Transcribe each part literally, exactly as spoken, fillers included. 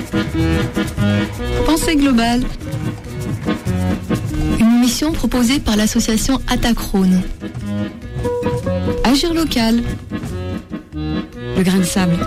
Pensée globale. Une émission proposée par l'association Atacrone. Agir local. Le grain de sable.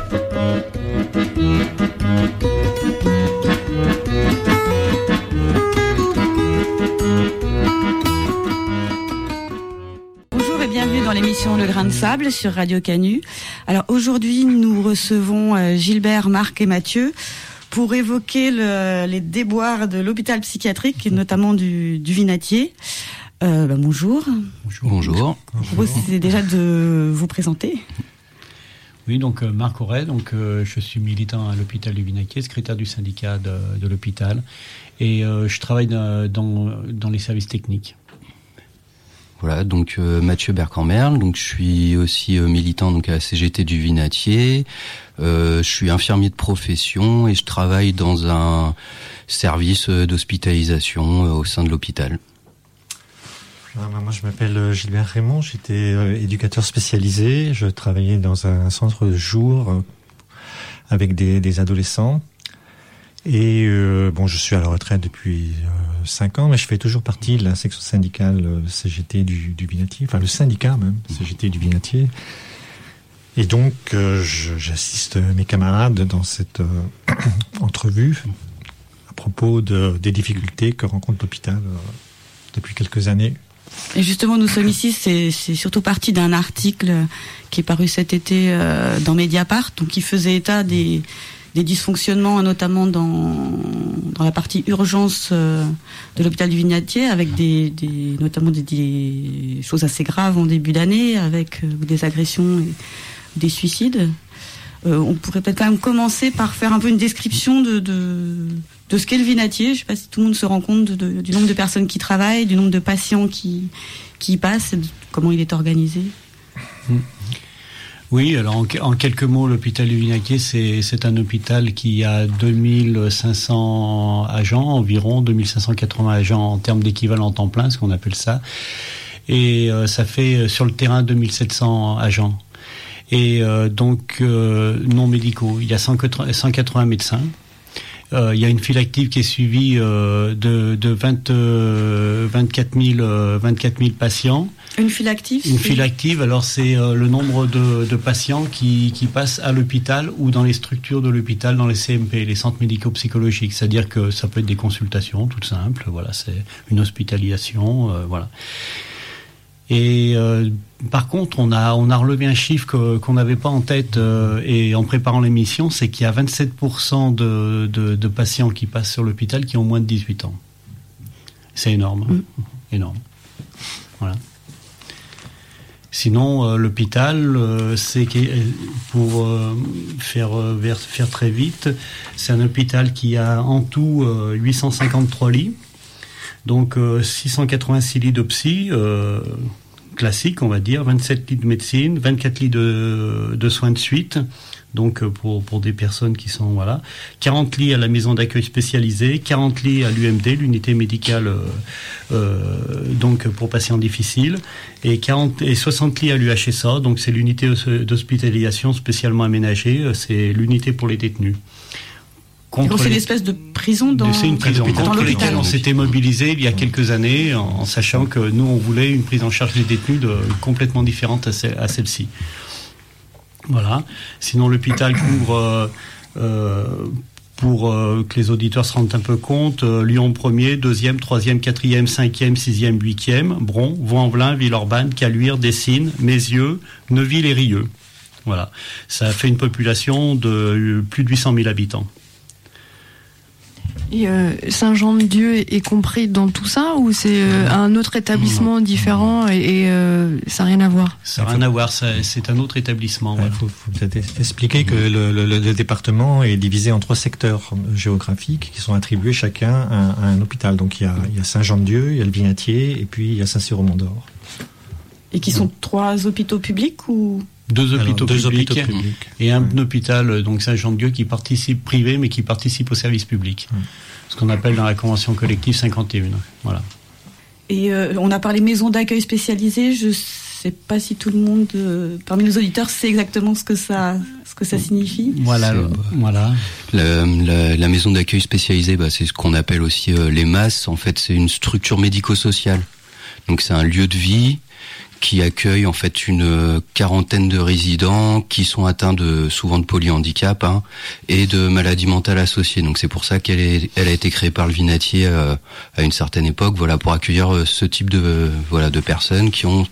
Bonjour et bienvenue dans l'émission Le Grain de Sable sur Radio Canu. Alors aujourd'hui, nous recevons euh, Gilbert, Marc et Mathieu pour évoquer le, les déboires de l'hôpital psychiatrique, et notamment du, du Vinatier. Euh, bah, bonjour. Bonjour. Bonjour. Je vous propose déjà de vous présenter. Oui, donc euh, Marc Auret, donc euh, je suis militant à l'hôpital du Vinatier, secrétaire du syndicat de, de l'hôpital, et euh, je travaille dans, dans, dans les services techniques. Voilà, donc euh, Mathieu Bercammerle, donc je suis aussi euh, militant donc à la C G T du Vinatier. Euh, je suis infirmier de profession et je travaille dans un service euh, d'hospitalisation euh, au sein de l'hôpital. Moi, je m'appelle Gilbert Raymond, j'étais euh, éducateur spécialisé, je travaillais dans un centre de jour euh, avec des, des adolescents. Et euh, bon, je suis à la retraite depuis euh, cinq ans, mais je fais toujours partie de la section syndicale euh, C G T du, du Vinatier, enfin le syndicat même, C G T du Vinatier. Et donc, euh, je, j'assiste mes camarades dans cette euh, entrevue à propos de, des difficultés que rencontre l'hôpital euh, depuis quelques années. Et justement, nous sommes ici, c'est, c'est surtout parti d'un article qui est paru cet été euh, dans Mediapart, donc qui faisait état des, des dysfonctionnements, notamment dans, dans la partie urgence euh, de l'hôpital du Vinatier, avec des, des, notamment des, des choses assez graves en début d'année, avec euh, des agressions et des suicides. Euh, on pourrait peut-être quand même commencer par faire un peu une description de, de, de ce qu'est le Vinatier. Je ne sais pas si tout le monde se rend compte de, de, du nombre de personnes qui travaillent, du nombre de patients qui, qui y passent, de comment il est organisé. Oui, alors en, en quelques mots, l'hôpital du Vinatier, c'est, c'est un hôpital qui a deux mille cinq cents agents, environ deux mille cinq cent quatre-vingts agents en termes d'équivalent temps plein, ce qu'on appelle ça. Et euh, ça fait sur le terrain deux mille sept cents agents. Et euh, donc euh, non médicaux. Il y a cent quatre-vingts médecins. Euh, il y a une file active qui est suivie euh, de, de vingt, euh, vingt-quatre mille patients. Une file active Une file active, alors c'est euh, le nombre de, de patients qui, qui passent à l'hôpital ou dans les structures de l'hôpital, dans les C M P, les centres médico-psychologiques. C'est-à-dire que ça peut être des consultations, toutes simples. Voilà, c'est une hospitalisation, euh, voilà. Et euh, par contre, on a on a relevé un chiffre que, qu'on n'avait pas en tête euh, et en préparant l'émission, c'est qu'il y a vingt-sept pour cent de, de, de patients qui passent sur l'hôpital qui ont moins de dix-huit ans. C'est énorme, mmh. énorme. Voilà. Sinon, euh, l'hôpital, euh, c'est pour euh, faire euh, faire très vite, c'est un hôpital qui a en tout euh, huit cent cinquante-trois lits. Donc euh, six cent quatre-vingt-six lits de psy, euh, classiques on va dire, vingt-sept lits de médecine, vingt-quatre lits de, de soins de suite, donc euh, pour, pour des personnes qui sont, voilà, quarante lits à la maison d'accueil spécialisée, quarante lits à l'U M D, l'unité médicale euh, euh, donc pour patients difficiles, et, quarante, et soixante lits à l'U H S A, donc c'est l'unité d'hospitalisation spécialement aménagée, c'est l'unité pour les détenus. Donc c'est une espèce de prison dans, c'est une prison dans contre l'hôpital. On s'était mobilisé il y a quelques années en, en sachant que nous on voulait une prise en charge des détenus de, complètement différente à, celle, à celle-ci. Voilà. Sinon l'hôpital couvre euh, euh, pour euh, que les auditeurs se rendent un peu compte, euh, Lyon premier, deuxième, troisième, quatrième, cinquième, sixième, huitième, Bron, Vaux-en-Velin, Villeurbanne, Caluire, Dessines, Mézieux, Neuville et Rieux. Voilà. Ça fait une population de plus de huit cent mille habitants. Et euh, Saint-Jean-de-Dieu est, est compris dans tout ça ou c'est euh, un autre établissement différent et, et euh, ça n'a rien à voir? Ça n'a rien à voir, ça, c'est un autre établissement. Il ouais. faut, faut peut-être expliquer que le, le, le département est divisé en trois secteurs géographiques qui sont attribués chacun à, à un hôpital. Donc il y a, il y a Saint-Jean-de-Dieu, il y a le Vinatier et puis il y a Saint-Cyr-au-Mont-d'Or. Et qui sont mmh. trois hôpitaux publics ou? Deux hôpitaux, Alors, deux publics, hôpitaux publics et un ouais. hôpital, donc Saint-Jean-de-Dieu, qui participe privé, mais qui participe au service public. Ouais. Ce qu'on appelle dans la convention collective cinquante et un. Voilà. Et euh, on a parlé maison d'accueil spécialisée. Je sais pas si tout le monde, euh, parmi nos auditeurs, sait exactement ce que ça, ce que ça signifie. Voilà, le, voilà. La, la, la maison d'accueil spécialisée, bah, c'est ce qu'on appelle aussi euh, les masses. En fait, c'est une structure médico-sociale. Donc, c'est un lieu de vie qui accueille en fait une quarantaine de résidents qui sont atteints de souvent de polyhandicap hein, et de maladies mentales associées. Donc c'est pour ça qu'elle est, elle a été créée par le Vinatier euh, à une certaine époque, voilà, pour accueillir euh, ce type de voilà de personnes qui ont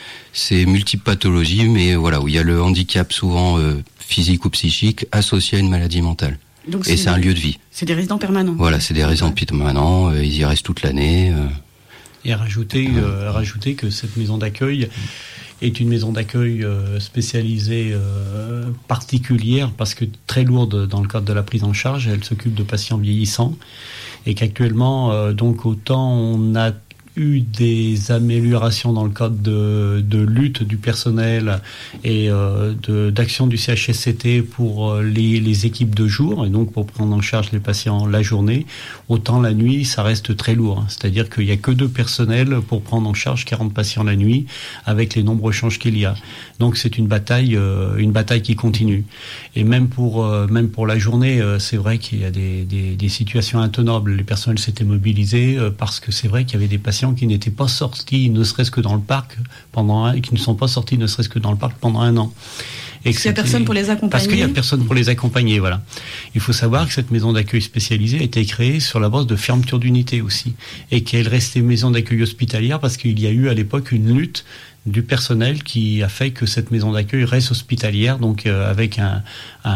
ces multiples pathologies, mais voilà où il y a le handicap souvent euh, physique ou psychique associé à une maladie mentale. Donc et c'est, c'est un lieu de vie. C'est des résidents permanents. Voilà, c'est des résidents permanents. Euh, ils y restent toute l'année. Euh, Et à rajouter, euh, à rajouter que cette maison d'accueil est une maison d'accueil euh, spécialisée euh, particulière parce que très lourde dans le cadre de la prise en charge. Elle s'occupe de patients vieillissants et qu'actuellement, euh, donc autant on a eu des améliorations dans le cadre de, de lutte du personnel et euh, de, d'action du C H S C T pour les, les équipes de jour et donc pour prendre en charge les patients la journée, autant la nuit ça reste très lourd. C'est-à-dire qu'il n'y a que deux personnels pour prendre en charge quarante patients la nuit avec les nombreux changes qu'il y a. Donc c'est une bataille, euh, une bataille qui continue. Et même pour, euh, même pour la journée, euh, c'est vrai qu'il y a des, des, des situations intenables. Les personnels s'étaient mobilisés euh, parce que c'est vrai qu'il y avait des patients qui n'étaient pas sortis, ne serait-ce que dans le parc pendant un, qui ne sont pas sortis, ne serait-ce que dans le parc pendant un an. Et parce qu'il n'y a personne pour les accompagner. Parce qu'il n'y a personne pour les accompagner, voilà. Il faut savoir que cette maison d'accueil spécialisée a été créée sur la base de fermeture d'unités aussi, et qu'elle restait maison d'accueil hospitalière parce qu'il y a eu à l'époque une lutte du personnel qui a fait que cette maison d'accueil reste hospitalière, donc euh, avec un,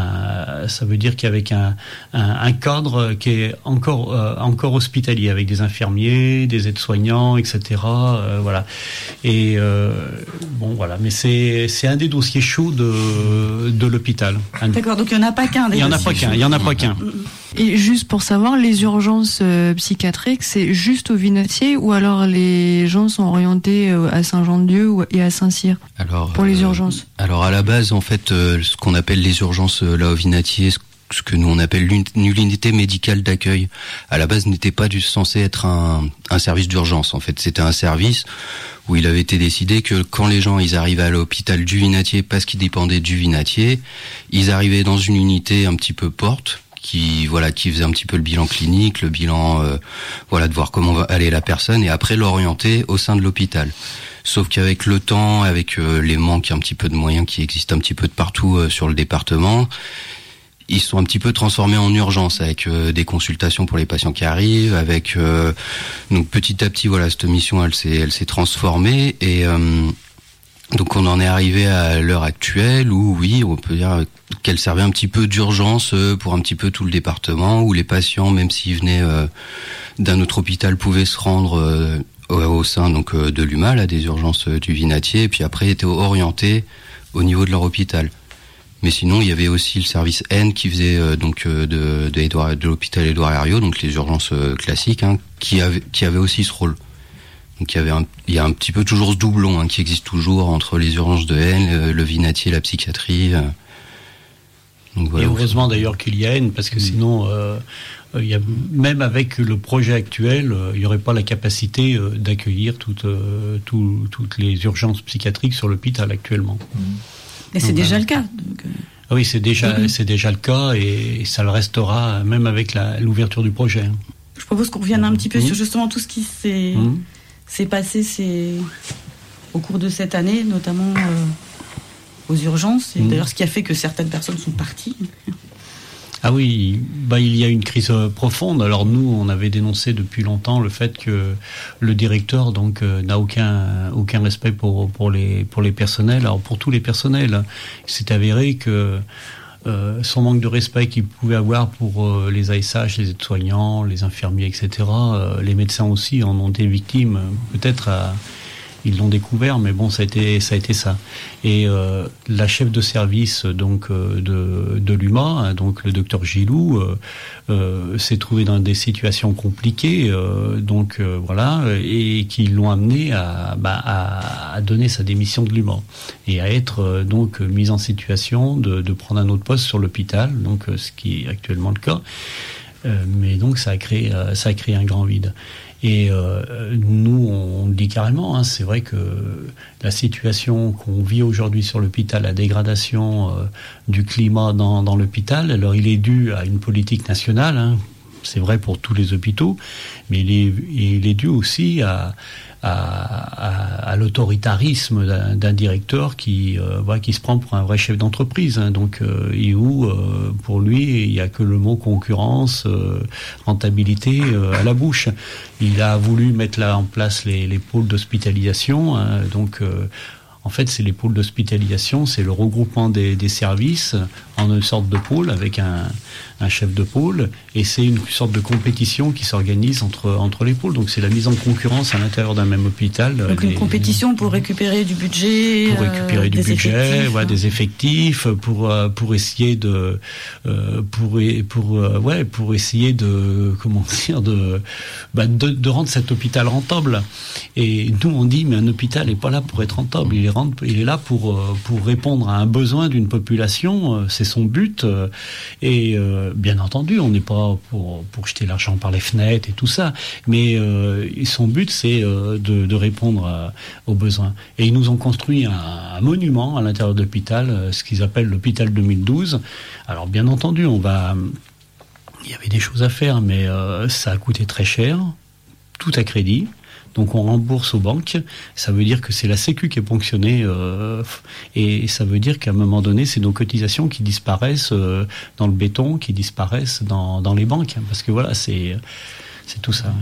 un, ça veut dire qu'avec un, un, un cadre qui est encore euh, encore hospitalier, avec des infirmiers, des aides-soignants, et cetera. Euh, voilà. Et euh, bon, voilà. Mais c'est c'est un des dossiers chauds de de l'hôpital. Un... D'accord. Donc il y en a pas qu'un. Il y en a pas qu'un. Il y en a pas qu'un. Et juste pour savoir, les urgences euh, psychiatriques, c'est juste au Vinatier ou alors les gens sont orientés euh, à Saint-Jean-de-Dieu et à Saint-Cyr alors, pour les euh, urgences? Alors à la base, en fait, euh, ce qu'on appelle les urgences euh, là au Vinatier, ce que nous on appelle l'unité médicale d'accueil, à la base n'était pas du, censé être un, un service d'urgence. En fait, c'était un service où il avait été décidé que quand les gens ils arrivaient à l'hôpital du Vinatier parce qu'ils dépendaient du Vinatier, ils arrivaient dans une unité un petit peu porte, qui voilà qui faisait un petit peu le bilan clinique, le bilan euh, voilà de voir comment va aller la personne et après l'orienter au sein de l'hôpital. Sauf qu'avec le temps, avec euh, les manques un petit peu de moyens qui existent un petit peu de partout euh, sur le département, ils sont un petit peu transformés en urgence avec euh, des consultations pour les patients qui arrivent, avec euh, donc petit à petit voilà cette mission elle s'est elle s'est transformée et euh, donc on en est arrivé à l'heure actuelle où oui, on peut dire qu'elle servait un petit peu d'urgence pour un petit peu tout le département, où les patients, même s'ils venaient euh, d'un autre hôpital, pouvaient se rendre euh, au, au sein donc euh, de l'U M A, là, des urgences du Vinatier, et puis après étaient orientés au niveau de leur hôpital. Mais sinon, il y avait aussi le service N qui faisait euh, donc euh, de de, Édouard, de l'hôpital Édouard Herriot, donc les urgences euh, classiques, hein, qui avait qui avait aussi ce rôle. Donc il y avait un, il y a un petit peu toujours ce doublon hein, qui existe toujours entre les urgences de N, le, le Vinatier, la psychiatrie. Euh. Donc, voilà, et heureusement d'ailleurs qu'il y a N, parce que sinon, euh, il y a, même avec le projet actuel, euh, il n'y aurait pas la capacité euh, d'accueillir toutes, euh, tout, toutes les urgences psychiatriques sur l'hôpital actuellement. Et c'est donc, déjà euh, le cas. Donc, euh... ah oui, c'est déjà, mmh. c'est déjà le cas et, et ça le restera même avec la, l'ouverture du projet. Je propose qu'on revienne un petit peu mmh. sur justement tout ce qui s'est... Mmh. C'est passé c'est, au cours de cette année, notamment euh, aux urgences, et mmh. d'ailleurs ce qui a fait que certaines personnes sont parties. Ah oui, bah, il y a une crise profonde. Alors nous, on avait dénoncé depuis longtemps le fait que le directeur donc euh, n'a aucun aucun respect pour pour les pour les personnels. Alors pour tous les personnels, il s'est avéré que Euh, son manque de respect qu'il pouvait avoir pour euh, les A S H, les aides-soignants, les infirmiers, et cetera. Euh, les médecins aussi en ont été victimes. Peut-être à, ils l'ont découvert, mais bon, ça a été ça. A été ça. Et euh, la chef de service donc euh, de, de l'U M A, hein, donc le docteur Gilou, euh, euh, s'est trouvé dans des situations compliquées, euh, donc euh, voilà, et qui l'ont amené à, bah, à, à donner sa démission de l'U M A et à être euh, donc mise en situation de, de prendre un autre poste sur l'hôpital, donc euh, ce qui est actuellement le cas. Euh, mais donc ça a créé, euh, ça a créé un grand vide. Et euh, nous, on le dit carrément, hein, c'est vrai que la situation qu'on vit aujourd'hui sur l'hôpital, la dégradation euh, du climat dans, dans l'hôpital, alors il est dû à une politique nationale, hein, c'est vrai pour tous les hôpitaux, mais il est, il est dû aussi à, à, à, à l'autoritarisme d'un, d'un directeur qui, euh, voilà, qui se prend pour un vrai chef d'entreprise, hein, donc, euh, et où, euh, pour lui, il n'y a que le mot concurrence, euh, rentabilité euh, à la bouche. Il a voulu mettre là en place les, les pôles d'hospitalisation, hein, donc euh, en fait, c'est les pôles d'hospitalisation, c'est le regroupement des, des services en une sorte de pôle avec un, un chef de pôle, et c'est une sorte de compétition qui s'organise entre, entre les pôles. Donc c'est la mise en concurrence à l'intérieur d'un même hôpital. Donc des, une compétition pour récupérer du budget, pour récupérer euh, du des budget, effectifs, ouais, hein. des effectifs, pour euh, pour essayer de euh, pour pour euh, ouais pour essayer de comment dire de, bah, de de rendre cet hôpital rentable. Et nous on dit mais un hôpital n'est pas là pour être rentable, il est rent, il est là pour euh, pour répondre à un besoin d'une population, euh, c'est son but. Euh, et euh, bien entendu, on n'est pas pour pour jeter l'argent par les fenêtres et tout ça, mais euh, son but c'est euh, de, de répondre à, aux besoins. Et ils nous ont construit un, un monument à l'intérieur de l'hôpital, euh, ce qu'ils appellent l'hôpital deux mille douze. Alors bien entendu, on va, il y avait des choses à faire, mais euh, ça a coûté très cher, tout à crédit. Donc on rembourse aux banques, ça veut dire que c'est la Sécu qui est ponctionnée, euh, et ça veut dire qu'à un moment donné, c'est nos cotisations qui disparaissent euh, dans le béton, qui disparaissent dans, dans les banques, parce que voilà, c'est, c'est tout ça.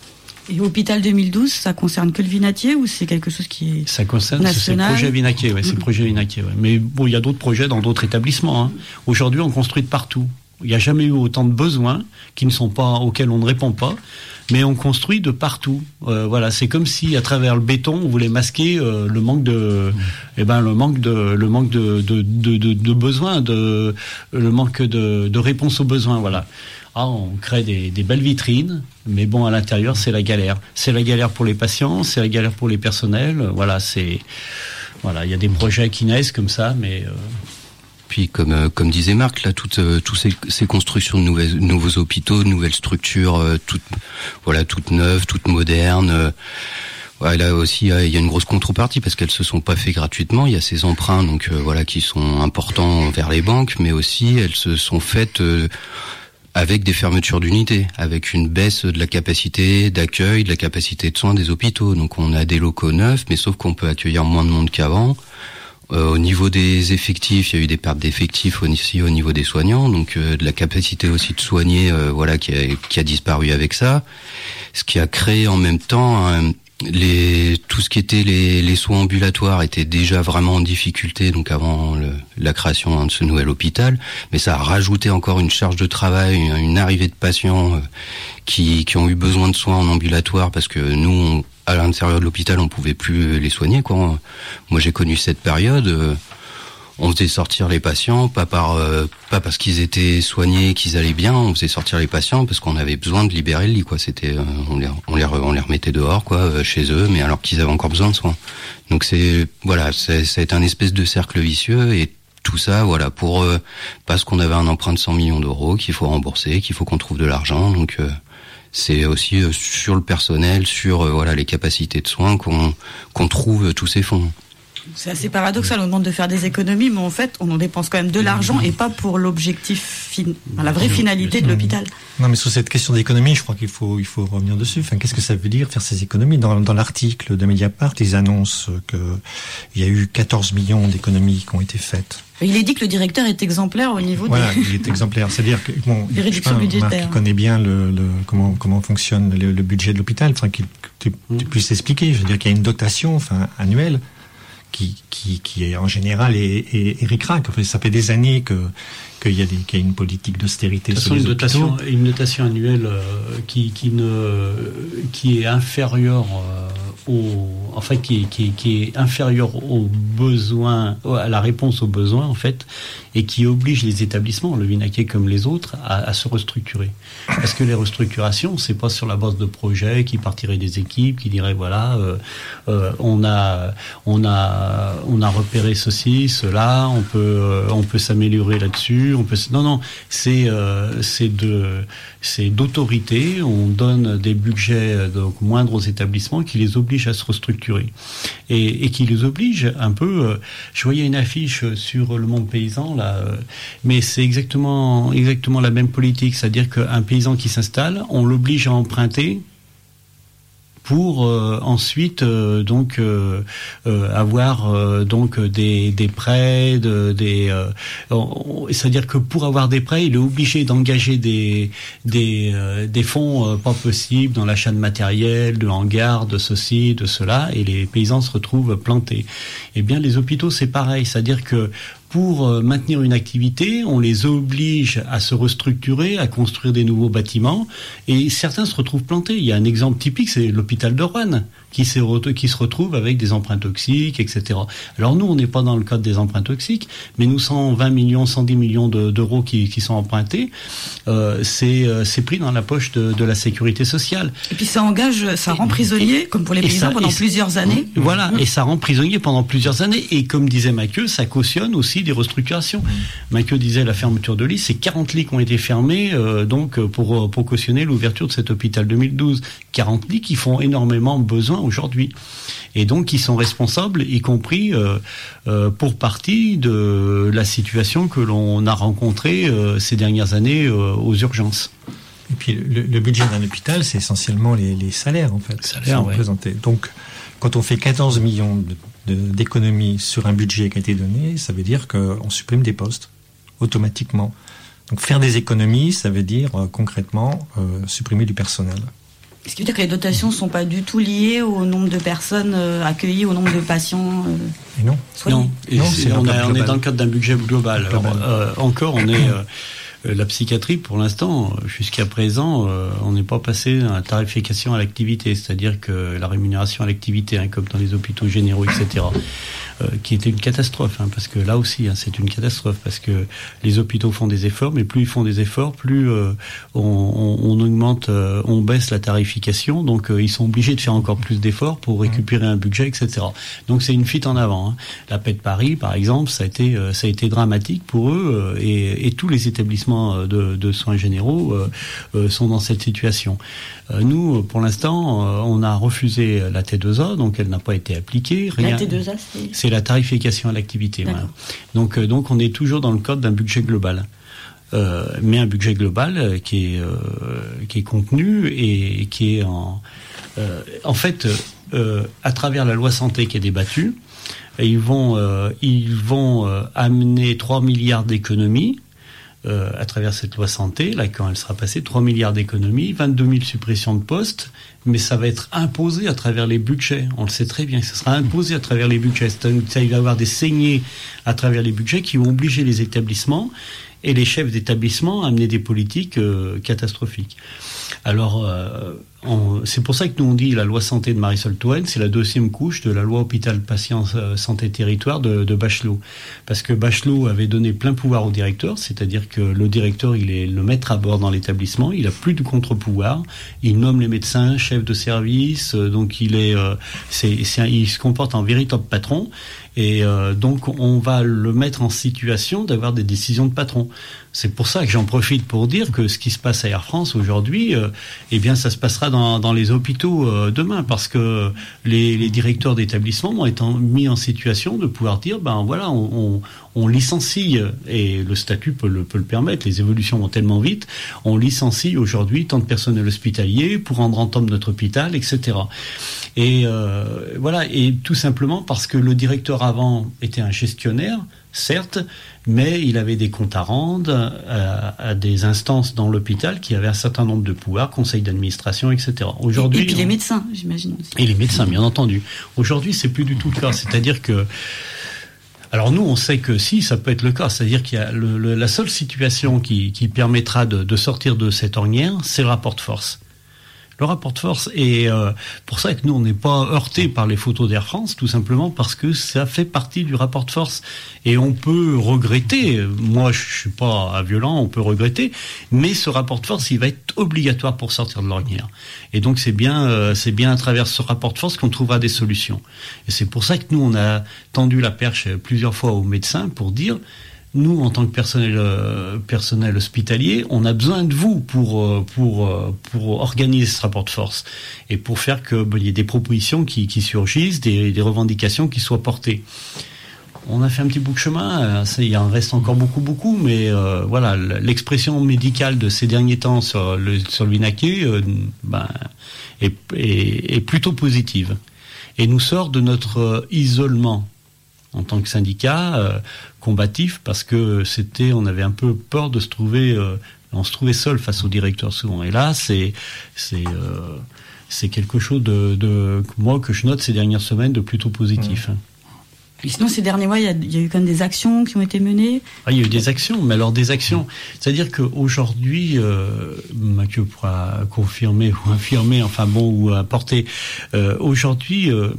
Et l'hôpital deux mille douze, ça concerne que le Vinatier ou c'est quelque chose qui est ça concerne, national? C'est le projet Vinatier, ouais, c'est le projet Vinatier. Ouais. Mais bon, il y a d'autres projets dans d'autres établissements. Hein. Aujourd'hui, on construit de partout. Il n'y a jamais eu autant de besoins qui ne sont pas, auxquels on ne répond pas, mais on construit de partout. Euh, voilà, c'est comme si à travers le béton, on voulait masquer euh, le manque de, eh ben le manque de, le manque de de de, de, de besoins, de le manque de, de réponse aux besoins. Voilà. Ah, on crée des, des belles vitrines, mais bon, à l'intérieur, c'est la galère. C'est la galère pour les patients, c'est la galère pour les personnels. Voilà, c'est, voilà, il y a des projets qui naissent comme ça, mais. Euh, Puis comme euh, comme disait Marc, là toutes euh, toutes ces, ces constructions de nouvelles, nouveaux hôpitaux, de nouvelles structures, euh, toutes voilà toutes neuves, toutes modernes. Euh, ouais, là aussi il euh, y a une grosse contrepartie parce qu'elles se sont pas fait gratuitement. Il y a ces emprunts donc euh, voilà qui sont importants vers les banques, mais aussi elles se sont faites euh, avec des fermetures d'unités, avec une baisse de la capacité d'accueil, de la capacité de soins des hôpitaux. Donc on a des locaux neufs, mais sauf qu'on peut accueillir moins de monde qu'avant. Euh, au niveau des effectifs, il y a eu des pertes d'effectifs aussi au niveau des soignants, donc euh, de la capacité aussi de soigner, euh, voilà, qui a, qui a disparu avec ça. Ce qui a créé en même temps hein, les tout ce qui était les, les soins ambulatoires était déjà vraiment en difficulté, donc avant le, la création de ce nouvel hôpital, mais ça a rajouté encore une charge de travail, une, une arrivée de patients euh, qui, qui ont eu besoin de soins en ambulatoire parce que nous on, à l'intérieur de l'hôpital, on pouvait plus les soigner, quoi. Moi, j'ai connu cette période. Euh, on faisait sortir les patients, pas par, euh, pas parce qu'ils étaient soignés, qu'ils allaient bien. On faisait sortir les patients parce qu'on avait besoin de libérer le lit, quoi. C'était, euh, on les, on les, on les remettait dehors, quoi, euh, chez eux, mais alors qu'ils avaient encore besoin de soins. Donc c'est, voilà, c'est, c'est un espèce de cercle vicieux et tout ça, voilà, pour euh, parce qu'on avait un emprunt de cent millions d'euros qu'il faut rembourser, qu'il faut qu'on trouve de l'argent, donc. Euh, C'est aussi euh, sur le personnel, sur euh, voilà les capacités de soins qu'on qu'on trouve euh, tous ces fonds. C'est assez paradoxal, on demande de faire des économies, mais en fait, on en dépense quand même de l'argent et pas pour l'objectif, fin... la vraie finalité de l'hôpital. Non, mais sur cette question d'économie, je crois qu'il faut il faut revenir dessus. Enfin, qu'est-ce que ça veut dire faire ces économies? Dans, dans l'article de Mediapart, ils annoncent que il y a eu quatorze millions d'économies qui ont été faites. Il est dit que le directeur est exemplaire au niveau voilà, des... il est exemplaire. C'est-à-dire que bon, des réductions pas, budgétaires. Marc, qui connaît bien le, le comment comment fonctionne le, le budget de l'hôpital, enfin qu'il tu, tu puisses expliquer. Je veux dire qu'il y a une dotation, enfin annuelle, qui qui qui est en général et et, et ric-rac. Enfin, ça fait des années que qu'il y a des qu'il y a une politique d'austérité sur les une hôpitaux. dotation une dotation annuelle euh, qui qui ne qui est inférieure euh, au en fait, qui, qui, qui est inférieur aux besoins, à la réponse aux besoins, en fait, et qui oblige les établissements, le Vinaquier comme les autres, à, à se restructurer. Parce que les restructurations, c'est pas sur la base de projets qui partiraient des équipes, qui diraient voilà, euh, euh, on a, on a, on a repéré ceci, cela, on peut, euh, on peut s'améliorer là-dessus, on peut. Non, non, c'est, euh, c'est de, c'est d'autorité. On donne des budgets donc moindres aux établissements qui les obligent à se restructurer et, et qui les obligent un peu. Euh, je voyais une affiche sur Le Monde Paysan. Là, mais c'est exactement, exactement la même politique, c'est-à-dire qu'un paysan qui s'installe, on l'oblige à emprunter pour euh, ensuite euh, donc euh, euh, avoir euh, donc des, des prêts, de, des, euh, on, c'est-à-dire que pour avoir des prêts, il est obligé d'engager des des, euh, des fonds euh, pas possibles dans l'achat de matériel, de hangars, de ceci, de cela, et les paysans se retrouvent plantés. Eh bien, les hôpitaux, c'est pareil, c'est-à-dire que pour maintenir une activité, on les oblige à se restructurer, à construire des nouveaux bâtiments, et certains se retrouvent plantés. Il y a un exemple typique, c'est l'hôpital de Roanne, qui, qui se retrouve avec des emprunts toxiques, et cetera. Alors nous, on n'est pas dans le cadre des emprunts toxiques, mais nous, cent vingt millions, cent dix millions de, d'euros qui, qui sont empruntés, euh, c'est, c'est pris dans la poche de, de la sécurité sociale. Et puis ça engage, ça rend prisonnier, comme pour les paysans, ça, pendant plusieurs années. Voilà, et ça rend prisonnier pendant plusieurs années, et comme disait Mathieu, ça cautionne aussi des restructurations. Mathieu disait la fermeture de lits, c'est quarante lits qui ont été fermés euh, donc pour, pour cautionner l'ouverture de cet hôpital deux mille douze. quarante lits qui font énormément besoin aujourd'hui. Et donc qui sont responsables, y compris euh, euh, pour partie de la situation que l'on a rencontrée euh, ces dernières années euh, aux urgences. Et puis le, le budget d'un hôpital, c'est essentiellement les, les salaires en fait. Salaires, ouais. Donc quand on fait quatorze millions de De, d'économie sur un budget qui a été donné, ça veut dire qu'on supprime des postes automatiquement. Donc faire des économies, ça veut dire euh, concrètement euh, supprimer du personnel. Ce qui veut dire que les dotations ne sont pas du tout liées au nombre de personnes euh, accueillies, au nombre de patients euh, Et non. soignés. Non, Et non c'est, on, a, on est dans le cadre d'un budget global. global. Alors, euh, encore, on est... Euh, la psychiatrie, pour l'instant, jusqu'à présent, euh, on n'est pas passé à la tarification à l'activité, c'est-à-dire que la rémunération à l'activité, hein, comme dans les hôpitaux généraux, et cetera, euh, qui était une catastrophe, hein, parce que là aussi, hein, c'est une catastrophe, parce que les hôpitaux font des efforts, mais plus ils font des efforts, plus euh, on, on, on augmente, euh, on baisse la tarification, donc euh, ils sont obligés de faire encore plus d'efforts pour récupérer un budget, et cetera. Donc c'est une fuite en avant. Hein. La Paix de Paris, par exemple, ça a été, euh, ça a été dramatique pour eux, euh, et, et tous les établissements De, de soins généraux euh, euh, sont dans cette situation. Euh, nous, pour l'instant, euh, on a refusé la T deux A, donc elle n'a pas été appliquée. Rien. La T deux A, c'est... c'est la tarification à l'activité. Voilà. Donc, euh, donc on est toujours dans le cadre d'un budget global. Euh, mais un budget global euh, qui est euh, qui est contenu et qui est en euh, en fait euh, à travers la loi santé qui est débattue, ils vont euh, ils vont euh, amener trois milliards d'économies. Euh, à travers cette loi santé, là, quand elle sera passée, trois milliards d'économies, vingt-deux mille suppressions de postes, mais ça va être imposé à travers les budgets. On le sait très bien, ça sera imposé à travers les budgets. Ça, il va y avoir des saignées à travers les budgets qui vont obliger les établissements et les chefs d'établissement à mener des politiques euh, catastrophiques. Alors, euh, on, c'est pour ça que nous on dit la loi santé de Marisol Touraine, c'est la deuxième couche de la loi hôpital patient santé territoire de, de Bachelot, parce que Bachelot avait donné plein pouvoir au directeur, c'est-à-dire que le directeur il est le maître à bord dans l'établissement, il a plus de contre-pouvoir, il nomme les médecins, chefs de service, donc il est, euh, c'est, c'est un, il se comporte en véritable patron. Et euh, donc on va le mettre en situation d'avoir des décisions de patron. C'est pour ça que j'en profite pour dire que ce qui se passe à Air France aujourd'hui, euh, eh bien ça se passera dans, dans les hôpitaux euh, demain, parce que les, les directeurs d'établissement vont être en, mis en situation de pouvoir dire ben voilà on, on, on licencie, et le statut peut le, peut le permettre, les évolutions vont tellement vite, on licencie aujourd'hui tant de personnel hospitalier pour rendre rentable notre hôpital, et cetera. Et euh, voilà, et tout simplement parce que le directeur avant était un gestionnaire, certes, mais il avait des comptes à rendre à, à des instances dans l'hôpital qui avaient un certain nombre de pouvoirs, conseil d'administration, et cetera. Aujourd'hui, et, et puis on... les médecins, j'imagine aussi. Et les médecins, bien entendu. Aujourd'hui, c'est plus du tout le cas. C'est-à-dire que alors nous, on sait que si, ça peut être le cas. C'est-à-dire qu'il y a le, le, la seule situation qui, qui permettra de, de sortir de cette ornière, c'est le rapport de force. le rapport de force. Et euh, pour ça que nous, on n'est pas heurtés par les photos d'Air France, tout simplement parce que ça fait partie du rapport de force. Et on peut regretter, moi je suis pas violent, on peut regretter, mais ce rapport de force, il va être obligatoire pour sortir de l'ornière. Et donc c'est bien, euh, c'est bien à travers ce rapport de force qu'on trouvera des solutions. Et c'est pour ça que nous, on a tendu la perche plusieurs fois aux médecins pour dire, nous, en tant que personnel, euh, personnel hospitalier, on a besoin de vous pour, euh, pour, euh, pour organiser ce rapport de force et pour faire que ben, y ait des propositions qui, qui surgissent, des, des revendications qui soient portées. On a fait un petit bout de chemin, il en reste encore beaucoup, beaucoup, mais euh, voilà, l'expression médicale de ces derniers temps sur le, sur le Vinaquier euh, ben, est, est, est plutôt positive et nous sort de notre isolement en tant que syndicat euh, combatif, parce que c'était, on avait un peu peur de se trouver, euh, on se trouvait seul face au directeur souvent. Et là, c'est c'est euh, c'est quelque chose de, de moi que je note ces dernières semaines de plutôt positif. Mmh. Et sinon, ces derniers mois, il y, a, il y a eu quand même des actions qui ont été menées. Ah, il y a eu des actions, mais alors des actions. C'est-à-dire qu'aujourd'hui, euh, Mathieu pourra confirmer ou infirmer, enfin bon, ou apporter. Euh, aujourd'hui, euh,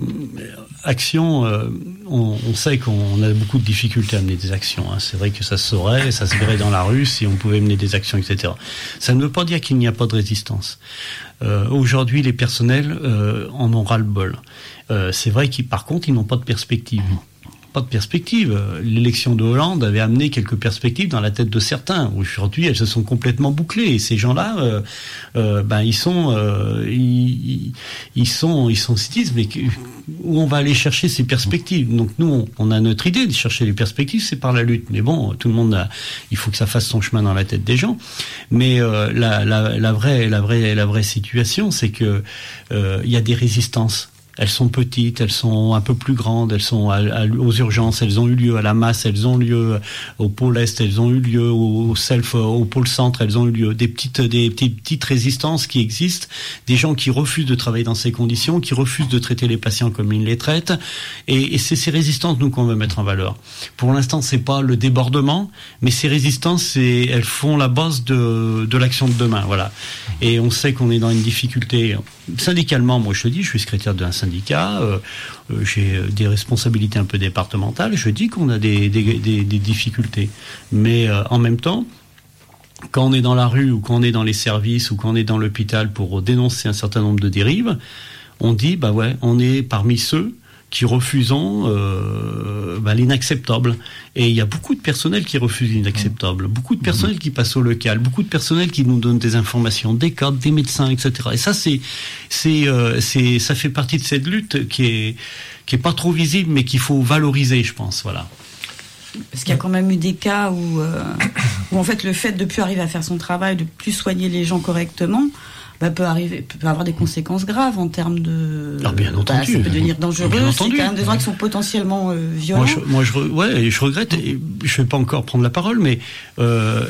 actions, euh, on, on sait qu'on a beaucoup de difficultés à mener des actions. Hein. C'est vrai que ça se saurait, ça se verrait dans la rue si on pouvait mener des actions, et cetera. Ça ne veut pas dire qu'il n'y a pas de résistance. Euh, aujourd'hui, les personnels euh, en ont ras-le-bol. Euh, c'est vrai qu'ils, par contre, ils n'ont pas de perspective. Pas de perspective. L'élection de Hollande avait amené quelques perspectives dans la tête de certains. Aujourd'hui, elles se sont complètement bouclées. Et ces gens-là, euh, euh, ben ils sont, euh, ils, ils sont, ils sont, ils se disent, mais où on va aller chercher ces perspectives? Donc nous, on, on a notre idée de chercher les perspectives, c'est par la lutte. Mais bon, tout le monde a, il faut que ça fasse son chemin dans la tête des gens. Mais euh, la, la, la vraie, la vraie, la vraie situation, c'est que euh, il y a des résistances. Elles sont petites, elles sont un peu plus grandes, elles sont à, à, aux urgences, elles ont eu lieu à la masse, elles ont eu lieu au pôle Est, elles ont eu lieu au self, au pôle Centre, elles ont eu lieu. Des petites, des petites, petites résistances qui existent, des gens qui refusent de travailler dans ces conditions, qui refusent de traiter les patients comme ils les traitent. Et, et c'est ces résistances, nous, qu'on veut mettre en valeur. Pour l'instant, c'est pas le débordement, mais ces résistances, c'est, elles font la base de, de l'action de demain, voilà. Et on sait qu'on est dans une difficulté. Syndicalement, moi, je te dis, je suis secrétaire d'un syndicat, euh, euh, j'ai des responsabilités un peu départementales, je dis qu'on a des, des, des, des difficultés. Mais euh, en même temps, quand on est dans la rue ou quand on est dans les services ou quand on est dans l'hôpital pour dénoncer un certain nombre de dérives, on dit, bah ouais, on est parmi ceux qui refusons euh, bah, l'inacceptable. Et il y a beaucoup de personnel qui refuse l'inacceptable, beaucoup de personnel qui passe au local, beaucoup de personnel qui nous donne des informations, des cadres, des médecins, et cetera. Et ça, c'est, c'est, euh, c'est, ça fait partie de cette lutte qui est, qui est pas trop visible, mais qu'il faut valoriser, je pense. Voilà. Parce qu'il y a quand même eu des cas où, euh, où en fait, le fait de plus arriver à faire son travail, de plus soigner les gens correctement, bah, peut arriver, peut avoir des conséquences graves en termes de. Alors bien entendu, bah, ça peut devenir dangereux. Bien c'est quand entendu. même des gens qui sont potentiellement euh, violents. Moi, je, moi, je, ouais, je regrette. Et je vais pas encore prendre la parole, mais euh,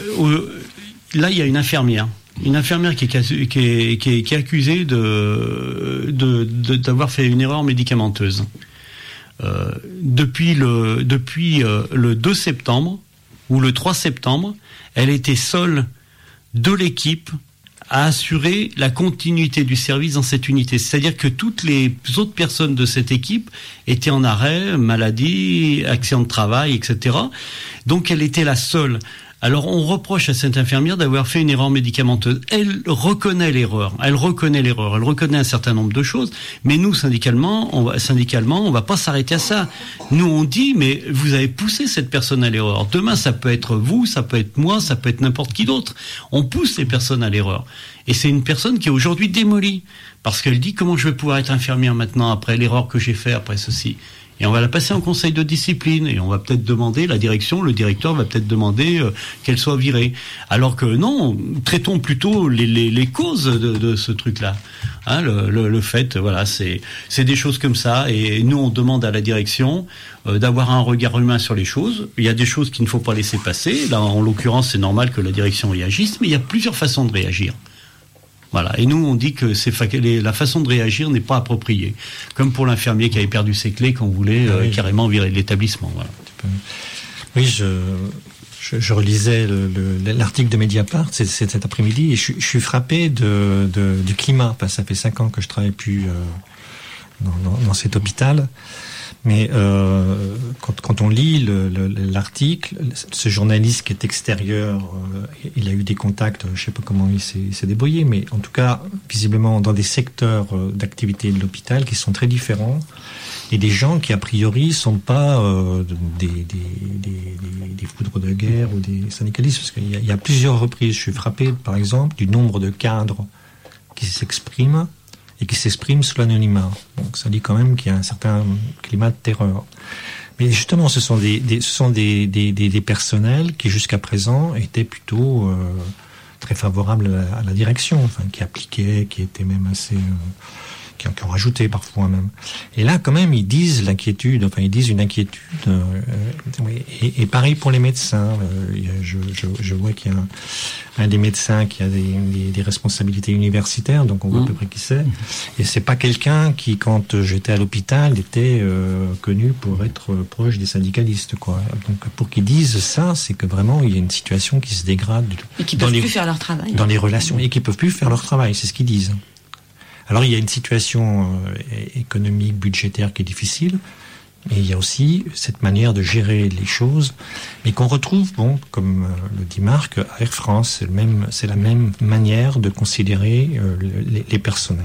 là, il y a une infirmière, une infirmière qui est, qui est, qui est, qui est accusée de, de, de d'avoir fait une erreur médicamenteuse. Euh, depuis le depuis euh, le deux septembre ou le trois septembre, elle était seule de l'équipe à assurer la continuité du service dans cette unité. C'est-à-dire que toutes les autres personnes de cette équipe étaient en arrêt, maladie, accident de travail, et cetera. Donc elle était la seule. Alors on reproche à cette infirmière d'avoir fait une erreur médicamenteuse. Elle reconnaît l'erreur, elle reconnaît l'erreur, elle reconnaît un certain nombre de choses. Mais nous, syndicalement, on va, syndicalement, on va pas s'arrêter à ça. Nous, on dit, mais vous avez poussé cette personne à l'erreur. Demain, ça peut être vous, ça peut être moi, ça peut être n'importe qui d'autre. On pousse les personnes à l'erreur. Et c'est une personne qui est aujourd'hui démolie. Parce qu'elle dit, comment je vais pouvoir être infirmière maintenant après l'erreur que j'ai faite, après ceci? Et on va la passer en conseil de discipline et on va peut-être demander, la direction, le directeur va peut-être demander euh, qu'elle soit virée. Alors que non, traitons plutôt les, les, les causes de, de ce truc-là. Hein, le, le, le fait, voilà, c'est, c'est des choses comme ça. Et nous, on demande à la direction euh, d'avoir un regard humain sur les choses. Il y a des choses qu'il ne faut pas laisser passer. Là, en l'occurrence, c'est normal que la direction réagisse, mais il y a plusieurs façons de réagir. Voilà. Et nous, on dit que c'est fa- les, la façon de réagir n'est pas appropriée. Comme pour l'infirmier qui avait perdu ses clés, qu'on voulait euh, oui. carrément virer de l'établissement. Voilà. Oui, je, je, je relisais le, le, l'article de Mediapart c'est, c'est cet après-midi et je, je suis frappé de, de, du climat. Parce que ça fait cinq ans que je travaille plus euh, dans, dans, dans cet hôpital. Mais euh, quand, quand on lit le, le, l'article, ce journaliste qui est extérieur, euh, il a eu des contacts, je sais pas comment il s'est, il s'est débrouillé, mais en tout cas, visiblement dans des secteurs d'activité de l'hôpital qui sont très différents. Et des gens qui, a priori, sont pas euh, des, des, des, des, des foudres de guerre ou des syndicalistes. Parce qu'il y a, il y a plusieurs reprises, je suis frappé, par exemple, du nombre de cadres qui s'expriment et qui s'expriment sous l'anonymat. Donc ça dit quand même qu'il y a un certain climat de terreur. Mais justement, ce sont des, des, ce sont des, des, des, des personnels qui, jusqu'à présent, étaient plutôt euh, très favorables à la, à la direction, enfin, qui appliquaient, qui étaient même assez... Euh, qui ont rajouté parfois même. Et là, quand même, ils disent l'inquiétude, enfin, ils disent une inquiétude. Euh, et, et pareil pour les médecins. Euh, je, je, je vois qu'il y a un, un des médecins qui a des, des, des responsabilités universitaires, donc on voit mmh. à peu près qui c'est. Et c'est pas quelqu'un qui, quand j'étais à l'hôpital, était euh, connu pour être proche des syndicalistes, quoi. Donc, pour qu'ils disent ça, c'est que vraiment, il y a une situation qui se dégrade. Et qui peuvent les, plus faire leur travail. Dans les relations, et qui peuvent plus faire leur travail, c'est ce qu'ils disent. Alors il y a une situation euh, économique, budgétaire qui est difficile, mais il y a aussi cette manière de gérer les choses, mais qu'on retrouve, bon, comme euh, le dit Marc, à Air France, c'est, le même, c'est la même manière de considérer euh, les, les personnels.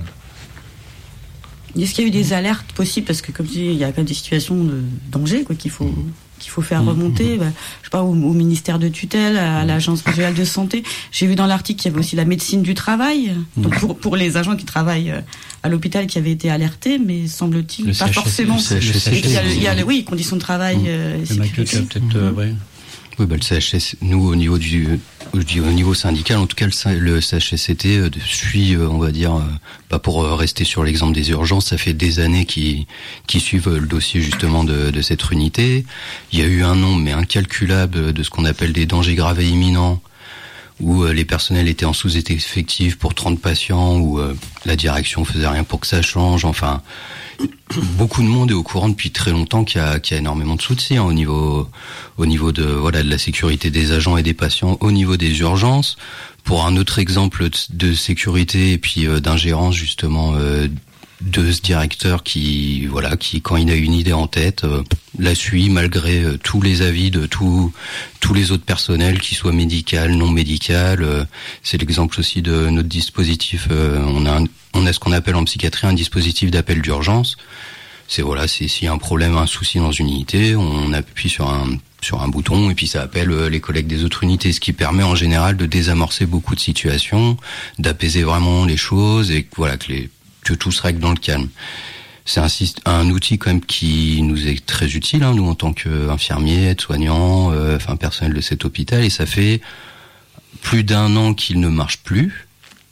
Est-ce qu'il y a eu des alertes possibles, parce que comme tu dis, il y a quand même des situations de danger, quoi, qu'il faut... qu'il faut faire remonter, bah, je sais pas, au, au ministère de tutelle, à l'agence régionale de santé. J'ai vu dans l'article qu'il y avait aussi la médecine du travail, donc pour, pour les agents qui travaillent à l'hôpital qui avaient été alertés, mais semble-t-il le pas C H S, forcément. Le C H S, et puis il y a, le, il y a le, oui, conditions de travail, mmh. euh, et sécurité. Peut-être, euh, ouais. Oui, bah, le C H S, nous, au niveau du, je dis au niveau syndical, en tout cas, le, le C H S C T euh, suit, euh, on va dire, euh, pas pour euh, rester sur l'exemple des urgences, ça fait des années qu'ils, qu'ils suivent euh, le dossier, justement, de, de cette unité. Il y a eu un nombre, mais incalculable, de ce qu'on appelle des dangers graves et imminents, où euh, les personnels étaient en sous-effectif pour trente patients, où euh, la direction faisait rien pour que ça change, enfin... Beaucoup de monde est au courant depuis très longtemps qu'il y a, qu'il y a énormément de soucis hein, au niveau, au niveau de voilà de la sécurité des agents et des patients, au niveau des urgences. Pour un autre exemple de sécurité et puis euh, d'ingérence justement euh, de ce directeur qui voilà qui quand il a une idée en tête euh, la suit malgré euh, tous les avis de tous tous les autres personnels, qu'ils soient médical, non médical. Euh, c'est l'exemple aussi de notre dispositif. Euh, on a un, on a ce qu'on appelle en psychiatrie un dispositif d'appel d'urgence. C'est voilà, c'est s'il y a un problème, un souci dans une unité, on appuie sur un sur un bouton et puis ça appelle les collègues des autres unités, ce qui permet en général de désamorcer beaucoup de situations, d'apaiser vraiment les choses et voilà que les que tout se règle dans le calme. C'est un, un outil quand même qui nous est très utile, hein, nous en tant qu'infirmiers, aides-soignants, euh, enfin personnel de cet hôpital, et ça fait plus d'un an qu'il ne marche plus.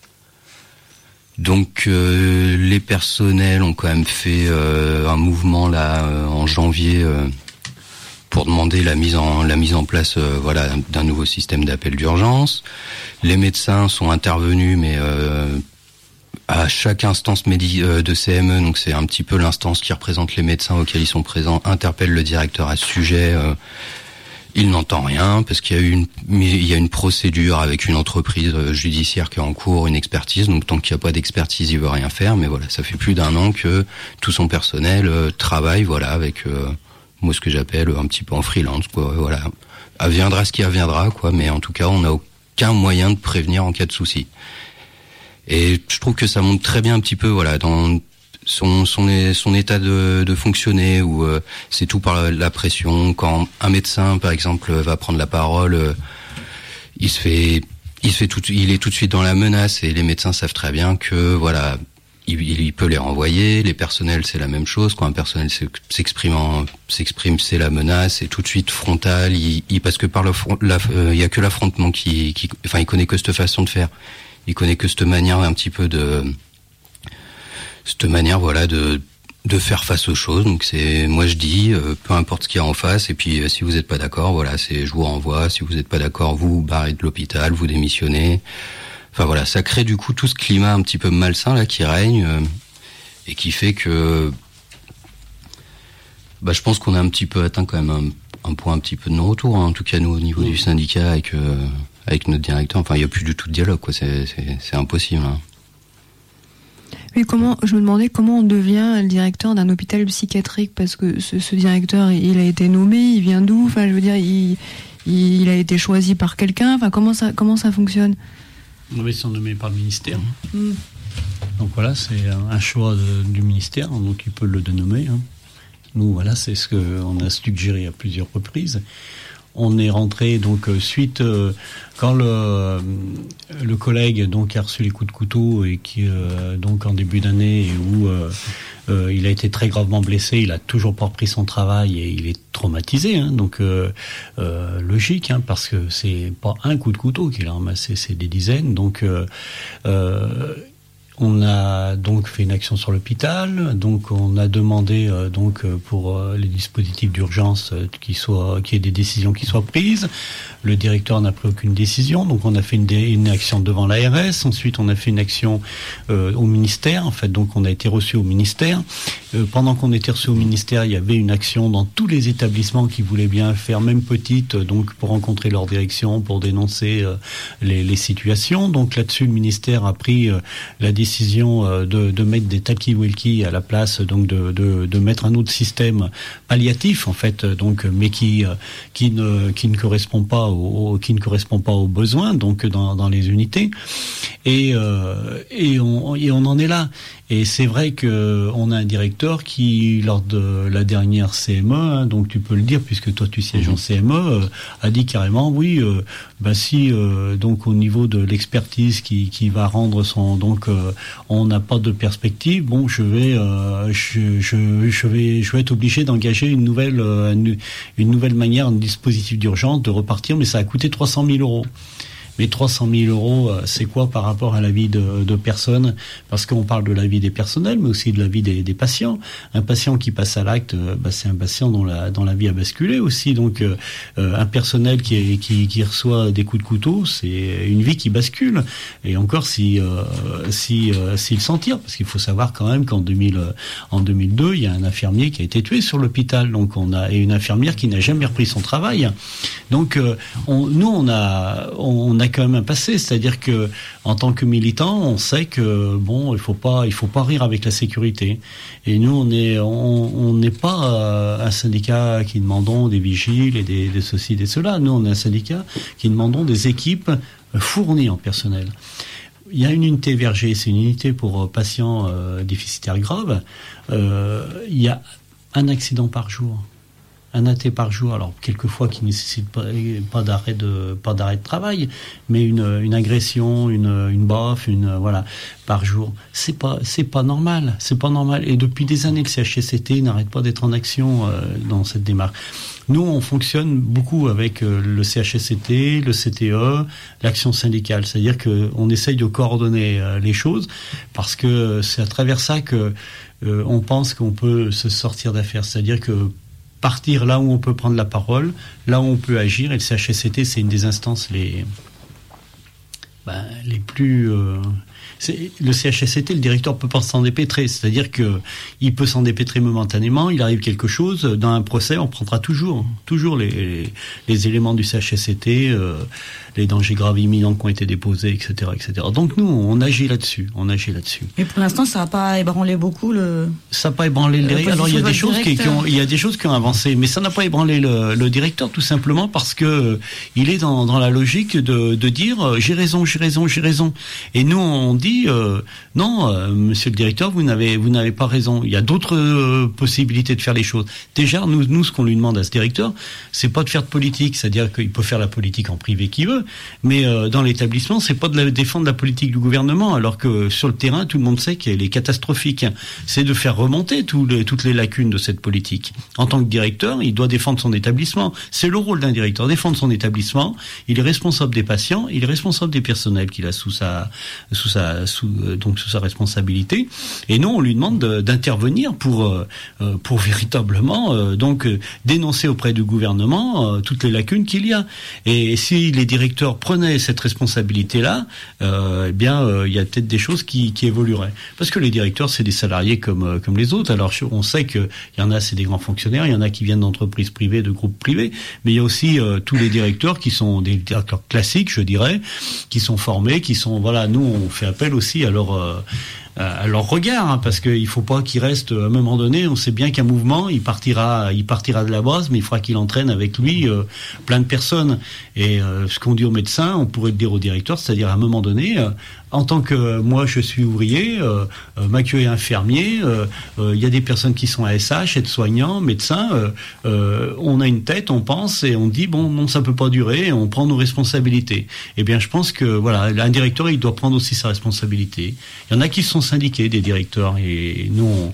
Donc euh, les personnels ont quand même fait euh, un mouvement là euh, en janvier euh, pour demander la mise en la mise en place euh, voilà d'un nouveau système d'appel d'urgence. Les médecins sont intervenus, mais euh, à chaque instance médi- euh, de C M E, donc c'est un petit peu l'instance qui représente les médecins auxquels ils sont présents, interpelle le directeur à ce sujet. Euh, il n'entend rien parce qu'il y a eu une, il y a une procédure avec une entreprise judiciaire qui est en cours, une expertise. Donc tant qu'il n'y a pas d'expertise, il veut rien faire. Mais voilà, ça fait plus d'un an que tout son personnel euh, travaille, voilà, avec euh, moi ce que j'appelle un petit peu en freelance, quoi. Voilà, adviendra ce qui adviendra, quoi. Mais en tout cas, on n'a aucun moyen de prévenir en cas de souci. Et je trouve que ça montre très bien un petit peu, voilà, dans son son son état de, de fonctionner, où euh, c'est tout par la, la pression. Quand un médecin, par exemple, va prendre la parole, euh, il se fait, il se fait tout, il est tout de suite dans la menace. Et les médecins savent très bien que, voilà, il, il peut les renvoyer. Les personnels, c'est la même chose. Quand un personnel s'exprime, en, s'exprime, c'est la menace. C'est tout de suite frontal. Il, il parce que par le, la, euh, il y a que l'affrontement qui, qui, enfin, il connaît que cette façon de faire. Il connaît que cette manière un petit peu de, cette manière voilà de de faire face aux choses. Donc c'est, moi je dis, euh, peu importe ce qu'il y a en face. Et puis euh, si vous n'êtes pas d'accord, voilà, c'est je vous renvoie. Si vous n'êtes pas d'accord, vous vous barrez de l'hôpital, vous démissionnez. Enfin voilà, ça crée du coup tout ce climat un petit peu malsain là qui règne euh, et qui fait que, bah je pense qu'on a un petit peu atteint quand même un un point un petit peu de non-retour, hein. En tout cas nous au niveau mmh. du syndicat avec euh, avec notre directeur. Enfin, il y a plus du tout de dialogue, quoi. C'est c'est, c'est impossible. Hein. Mais comment, je me demandais comment on devient le directeur d'un hôpital psychiatrique, parce que ce, ce directeur, il a été nommé, il vient d'où? Enfin, je veux dire, il, il a été choisi par quelqu'un. Enfin, comment ça, comment ça fonctionne? Ils sont nommés par le ministère. Mmh. Donc voilà, c'est un choix de, du ministère, donc il peut le dénommer. Hein. Nous, voilà, c'est ce qu'on a suggéré à plusieurs reprises. On est rentré donc suite euh, quand le le collègue donc a reçu les coups de couteau et qui euh, donc en début d'année où euh, euh, il a été très gravement blessé, il a toujours pas repris son travail et il est traumatisé, hein, donc euh, euh, logique, hein, parce que c'est pas un coup de couteau qu'il a ramassé, c'est des dizaines, donc euh, euh, on a donc fait une action sur l'hôpital, donc on a demandé euh, donc pour euh, les dispositifs d'urgence euh, qu'il soit, qu'il y ait des décisions qui soient prises. Le directeur n'a pris aucune décision, donc on a fait une, dé- une action devant l'A R S. Ensuite, on a fait une action euh, au ministère. En fait, donc on a été reçu au ministère. Euh, pendant qu'on était reçu au ministère, il y avait une action dans tous les établissements qui voulaient bien faire, même petite, donc pour rencontrer leur direction, pour dénoncer euh, les, les situations. Donc là-dessus, le ministère a pris euh, la décision euh, de, de mettre des talkie-walkie à la place, donc de, de, de mettre un autre système palliatif, en fait, donc mais qui euh, qui ne qui ne correspond pas aux, qui ne correspond pas aux besoins, donc dans, dans les unités. Et euh, et on et on en est là. Et c'est vrai que on a un directeur qui, lors de la dernière C M E, hein, donc tu peux le dire puisque toi tu sièges en C M E, euh, a dit carrément oui, euh, bah si euh, donc au niveau de l'expertise qui qui va rendre son donc euh, on n'a pas de perspective. Bon, je vais euh, je, je je vais je vais être obligé d'engager une nouvelle euh, une, une nouvelle manière, un dispositif d'urgence de repartir, mais ça a coûté trois cent mille euros. Mais trois cent mille euros, c'est quoi par rapport à la vie de, de personnes? Parce qu'on parle de la vie des personnels, mais aussi de la vie des, des patients. Un patient qui passe à l'acte, bah, c'est un patient dont la, dont la vie a basculé aussi. Donc, euh, un personnel qui, est, qui, qui reçoit des coups de couteau, c'est une vie qui bascule. Et encore, si, euh, si, euh, s'il s'en tire, parce qu'il faut savoir quand même qu'en deux mille, en deux mille deux, il y a un infirmier qui a été tué sur l'hôpital. Donc, on a et une infirmière qui n'a jamais repris son travail. Donc, euh, on, nous, on a, on a quand même un passé, c'est-à-dire que en tant que militant, on sait que bon, il faut pas, il faut pas rire avec la sécurité. Et nous, on est, on n'est pas euh, un syndicat qui demandons des vigiles et des, des ceci, des cela. Nous, on est un syndicat qui demandons des équipes fournies en personnel. Il y a une unité Verger, c'est une unité pour patients euh, déficitaires graves. Euh, il y a un accident par jour. Un A T par jour, alors quelquefois qui ne nécessite pas, pas d'arrêt de pas d'arrêt de travail, mais une, une agression, une, une baffe, une voilà par jour, c'est pas c'est pas normal, c'est pas normal. Et depuis des années, le C H S C T n'arrête pas d'être en action euh, dans cette démarche. Nous, on fonctionne beaucoup avec euh, le C H S C T, le C T E, l'action syndicale, c'est-à-dire que on essaye de coordonner euh, les choses parce que c'est à travers ça que euh, on pense qu'on peut se sortir d'affaires, c'est-à-dire que partir là où on peut prendre la parole, là où on peut agir, et le C H S C T, c'est une des instances les, ben, les plus... Euh, c'est, le C H S C T, le directeur peut pas s'en dépêtrer, c'est-à-dire que il peut s'en dépêtrer momentanément, il arrive quelque chose, dans un procès, on prendra toujours, toujours les, les, les éléments du C H S C T, euh, les dangers graves imminents qui ont été déposés, et cetera, et cetera. Donc nous, on agit là-dessus, on agit là-dessus. Mais pour l'instant, ça n'a pas ébranlé beaucoup le... Ça n'a pas ébranlé le directeur. Alors il y a des choses qui, qui ont, il y a des choses qui ont avancé, mais ça n'a pas ébranlé le, le directeur, tout simplement parce que euh, il est dans, dans la logique de, de dire euh, j'ai raison, j'ai raison, j'ai raison. Et nous, on dit euh, non, euh, monsieur le directeur, vous n'avez, vous n'avez pas raison. Il y a d'autres euh, possibilités de faire les choses. Déjà, nous, nous, ce qu'on lui demande à ce directeur, c'est pas de faire de politique, c'est-à-dire qu'il peut faire la politique en privé qu'il veut. Mais euh, dans l'établissement, c'est pas de la, défendre la politique du gouvernement, alors que sur le terrain, tout le monde sait qu'elle est catastrophique. C'est de faire remonter tous les, toutes les lacunes de cette politique. En tant que directeur, il doit défendre son établissement. C'est le rôle d'un directeur, défendre son établissement. Il est responsable des patients, il est responsable des, pers- personnel qu'il a sous sa, sous sa, sous, donc sous sa responsabilité. Et nous, on lui demande de, d'intervenir pour, euh, pour véritablement, euh, donc, euh, dénoncer auprès du gouvernement euh, toutes les lacunes qu'il y a. Et si les directeurs prenaient cette responsabilité-là, euh, eh bien, euh, il y a peut-être des choses qui, qui évolueraient. Parce que les directeurs, c'est des salariés comme, euh, comme les autres. Alors, on sait qu'il y en a, c'est des grands fonctionnaires, il y en a qui viennent d'entreprises privées, de groupes privés, mais il y a aussi euh, tous les directeurs qui sont des directeurs classiques, je dirais, qui sont formés, qui sont, voilà, nous, on fait appel aussi à leur... Euh, à leur regard, hein, parce qu'il faut pas qu'il reste, à un moment donné, on sait bien qu'un mouvement, il partira, il partira de la base, mais il faudra qu'il entraîne avec lui euh, plein de personnes. Et euh, ce qu'on dit aux médecins, on pourrait le dire aux directeurs, c'est-à-dire à un moment donné, euh, en tant que euh, moi je suis ouvrier, euh, euh, Mathieu est infirmier, il euh, euh, y a des personnes qui sont A S H, aides-soignants, médecins, euh, euh, on a une tête, on pense et on dit bon non ça peut pas durer, et on prend nos responsabilités. Eh bien je pense que voilà, un directeur il doit prendre aussi sa responsabilité. Il y en a qui sont syndiqués des directeurs et nous on,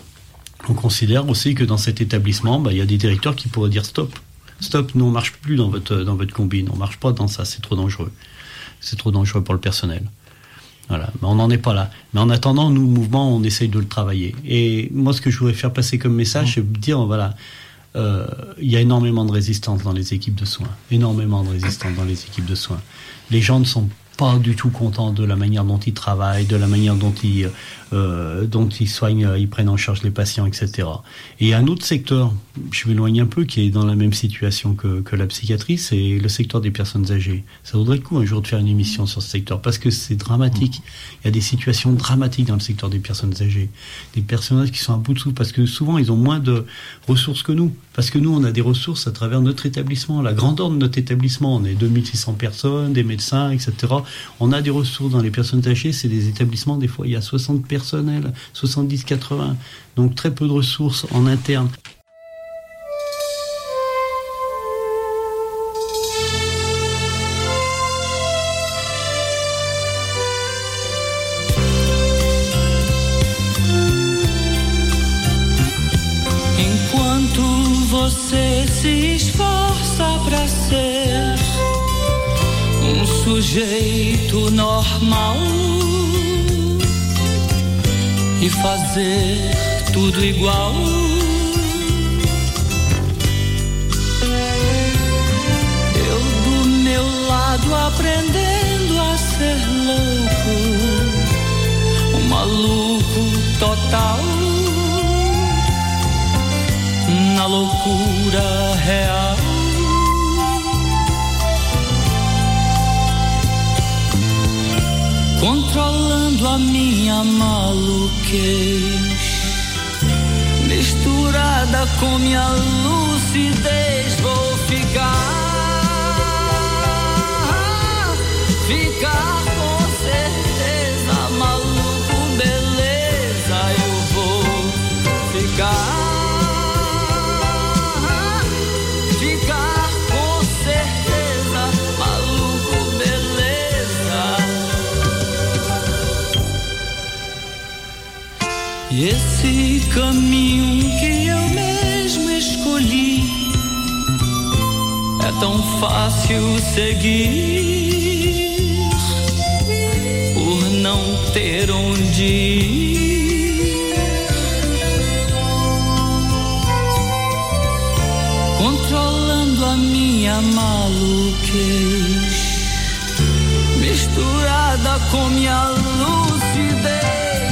on considère aussi que dans cet établissement, bah, il y a des directeurs qui pourraient dire stop, stop, nous on marche plus dans votre dans votre combine, on marche pas dans ça, c'est trop dangereux, c'est trop dangereux pour le personnel. Voilà, mais on n'en est pas là. Mais en attendant, nous, mouvement, on essaye de le travailler. Et moi, ce que je voudrais faire passer comme message, c'est de dire, voilà, euh, il y a énormément de résistance dans les équipes de soins. Énormément de résistance dans les équipes de soins. Les gens ne sont pas du tout contents de la manière dont ils travaillent, de la manière dont ils, euh, dont ils soignent, ils prennent en charge les patients, et cetera. Et il y a un autre secteur, je m'éloigne un peu, qui est dans la même situation que, que la psychiatrie, c'est le secteur des personnes âgées. Ça vaudrait le coup un jour de faire une émission sur ce secteur, parce que c'est dramatique. Il y a des situations dramatiques dans le secteur des personnes âgées. Des personnages qui sont à bout de souffle, parce que souvent ils ont moins de ressources que nous. Parce que nous, on a des ressources à travers notre établissement, la grandeur de notre établissement. On est deux mille six cents personnes, des médecins, et cetera. On a des ressources dans les personnes âgées. C'est des établissements, des fois, il y a soixante personnels, soixante-dix, quatre-vingts. Donc très peu de ressources en interne. Você se esforça pra ser um sujeito normal e fazer tudo igual. Eu do meu lado aprendendo a ser louco, um maluco total. Na loucura real, controlando a minha maluquez, misturada com minha lucidez, vou ficar, ficar com certeza, maluco, beleza, eu vou ficar. Esse caminho que eu mesmo escolhi é tão fácil seguir por não ter onde ir, controlando a minha maluquez, misturada com minha lucidez.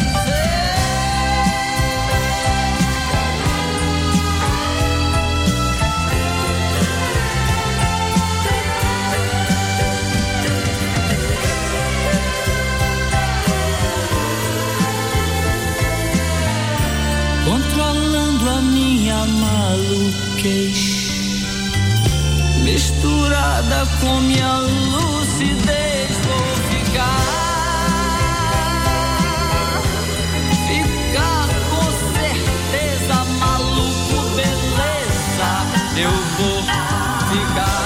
Controlando a minha maluquez, misturada com minha lucidez, vou ficar, ficar com certeza, maluco, beleza, eu vou ficar.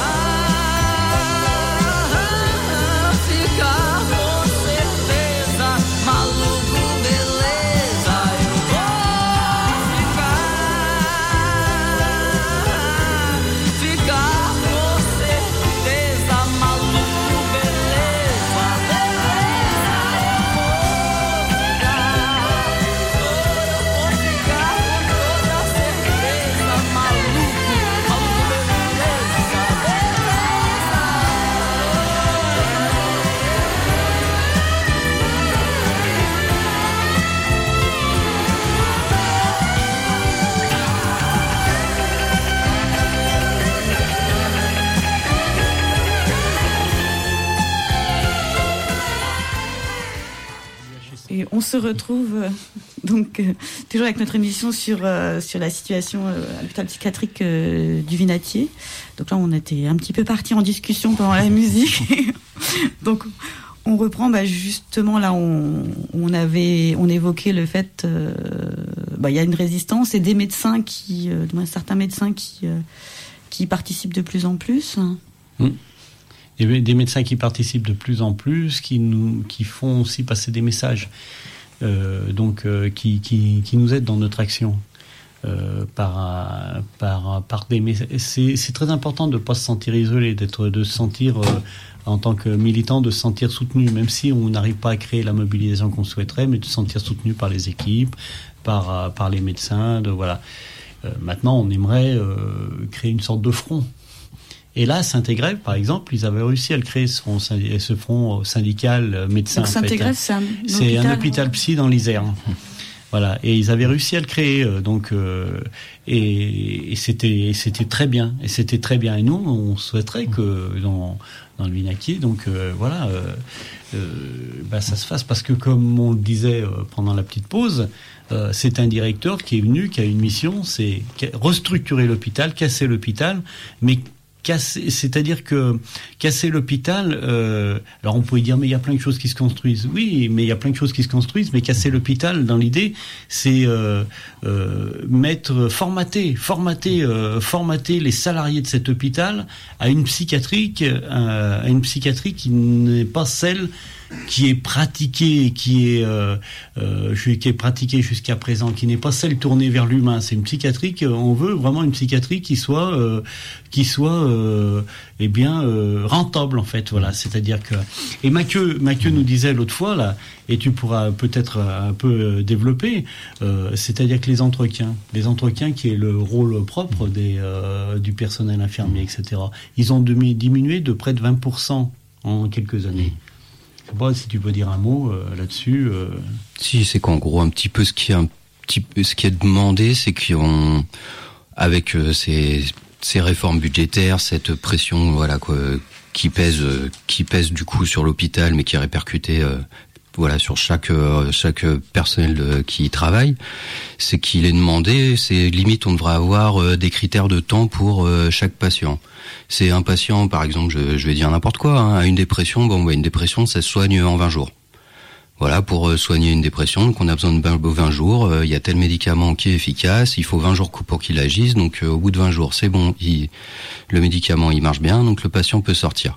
Maluco, Et on se retrouve euh, donc euh, toujours avec notre émission sur euh, sur la situation euh, à l'hôpital psychiatrique euh, du Vinatier. Donc là, on était un petit peu partis en discussion pendant la musique. Donc on reprend bah, justement là, on on avait on évoquait le fait euh, bah il y a une résistance et des médecins qui euh, certains médecins qui euh, qui participent de plus en plus. Mmh. Et des médecins qui participent de plus en plus, qui nous, qui font aussi passer des messages, euh, donc euh, qui, qui, qui nous aident dans notre action. Euh, par, par, par des messages. C'est, c'est très important de ne pas se sentir isolé, d'être, de se sentir euh, en tant que militant, de se sentir soutenu, même si on n'arrive pas à créer la mobilisation qu'on souhaiterait, mais de se sentir soutenu par les équipes, par, par les médecins. De, voilà. Euh, maintenant, on aimerait euh, créer une sorte de front. Et là, Saint-Égrève, par exemple, ils avaient réussi à le créer, ce front, ce front syndical médecin. Donc Saint-Égrève, c'est un, c'est un hôpital ouais. psy dans l'Isère. Voilà, et ils avaient réussi à le créer, donc euh, et, et c'était c'était très bien, et c'était très bien. Et nous, on souhaiterait que dans dans le Vinatier, donc euh, voilà, euh, euh, bah, ça se fasse parce que comme on le disait euh, pendant la petite pause, euh, c'est un directeur qui est venu, qui a une mission, c'est restructurer l'hôpital, casser l'hôpital, mais Casser, c'est-à-dire que casser l'hôpital, euh, alors on pourrait dire mais il y a plein de choses qui se construisent. Oui, mais il y a plein de choses qui se construisent, mais casser l'hôpital, dans l'idée, c'est euh, euh, mettre, formater, formater, euh, formater les salariés de cet hôpital à une psychiatrie, à une psychiatrie qui n'est pas celle qui est pratiquée, qui est euh, euh, qui est pratiquée jusqu'à présent, qui n'est pas celle tournée vers l'humain. C'est une psychiatrie qu'on veut vraiment une psychiatrie qui soit euh, qui soit euh, eh bien euh, rentable en fait. Voilà, c'est-à-dire que et Mathieu Mathieu nous disait l'autre fois là, et tu pourras peut-être un peu développer, euh, c'est-à-dire que les entretiens, les entretiens qui est le rôle propre des euh, du personnel infirmier, et cetera. Ils ont diminué de près de vingt pour cent en quelques années. Je sais pas si tu peux dire un mot euh, là-dessus. Euh... Si, c'est qu'en gros un petit peu ce qui est un petit peu ce qui est demandé, c'est qu'on avec euh, ces ces réformes budgétaires, cette pression voilà quoi, qui pèse euh, qui pèse du coup sur l'hôpital, mais qui est répercutée euh, voilà sur chaque euh, chaque personnel de, qui y travaille, c'est qu'il est demandé, c'est limite on devrait avoir euh, des critères de temps pour euh, chaque patient. C'est un patient, par exemple, je, je vais dire n'importe quoi, hein, à une dépression, bon, bah, une dépression, ça se soigne en vingt jours. Voilà, pour euh, soigner une dépression, donc on a besoin de vingt jours, il euh, y a tel médicament qui est efficace, il faut vingt jours pour qu'il agisse, donc euh, au bout de vingt jours, c'est bon, il, le médicament, il marche bien, donc le patient peut sortir.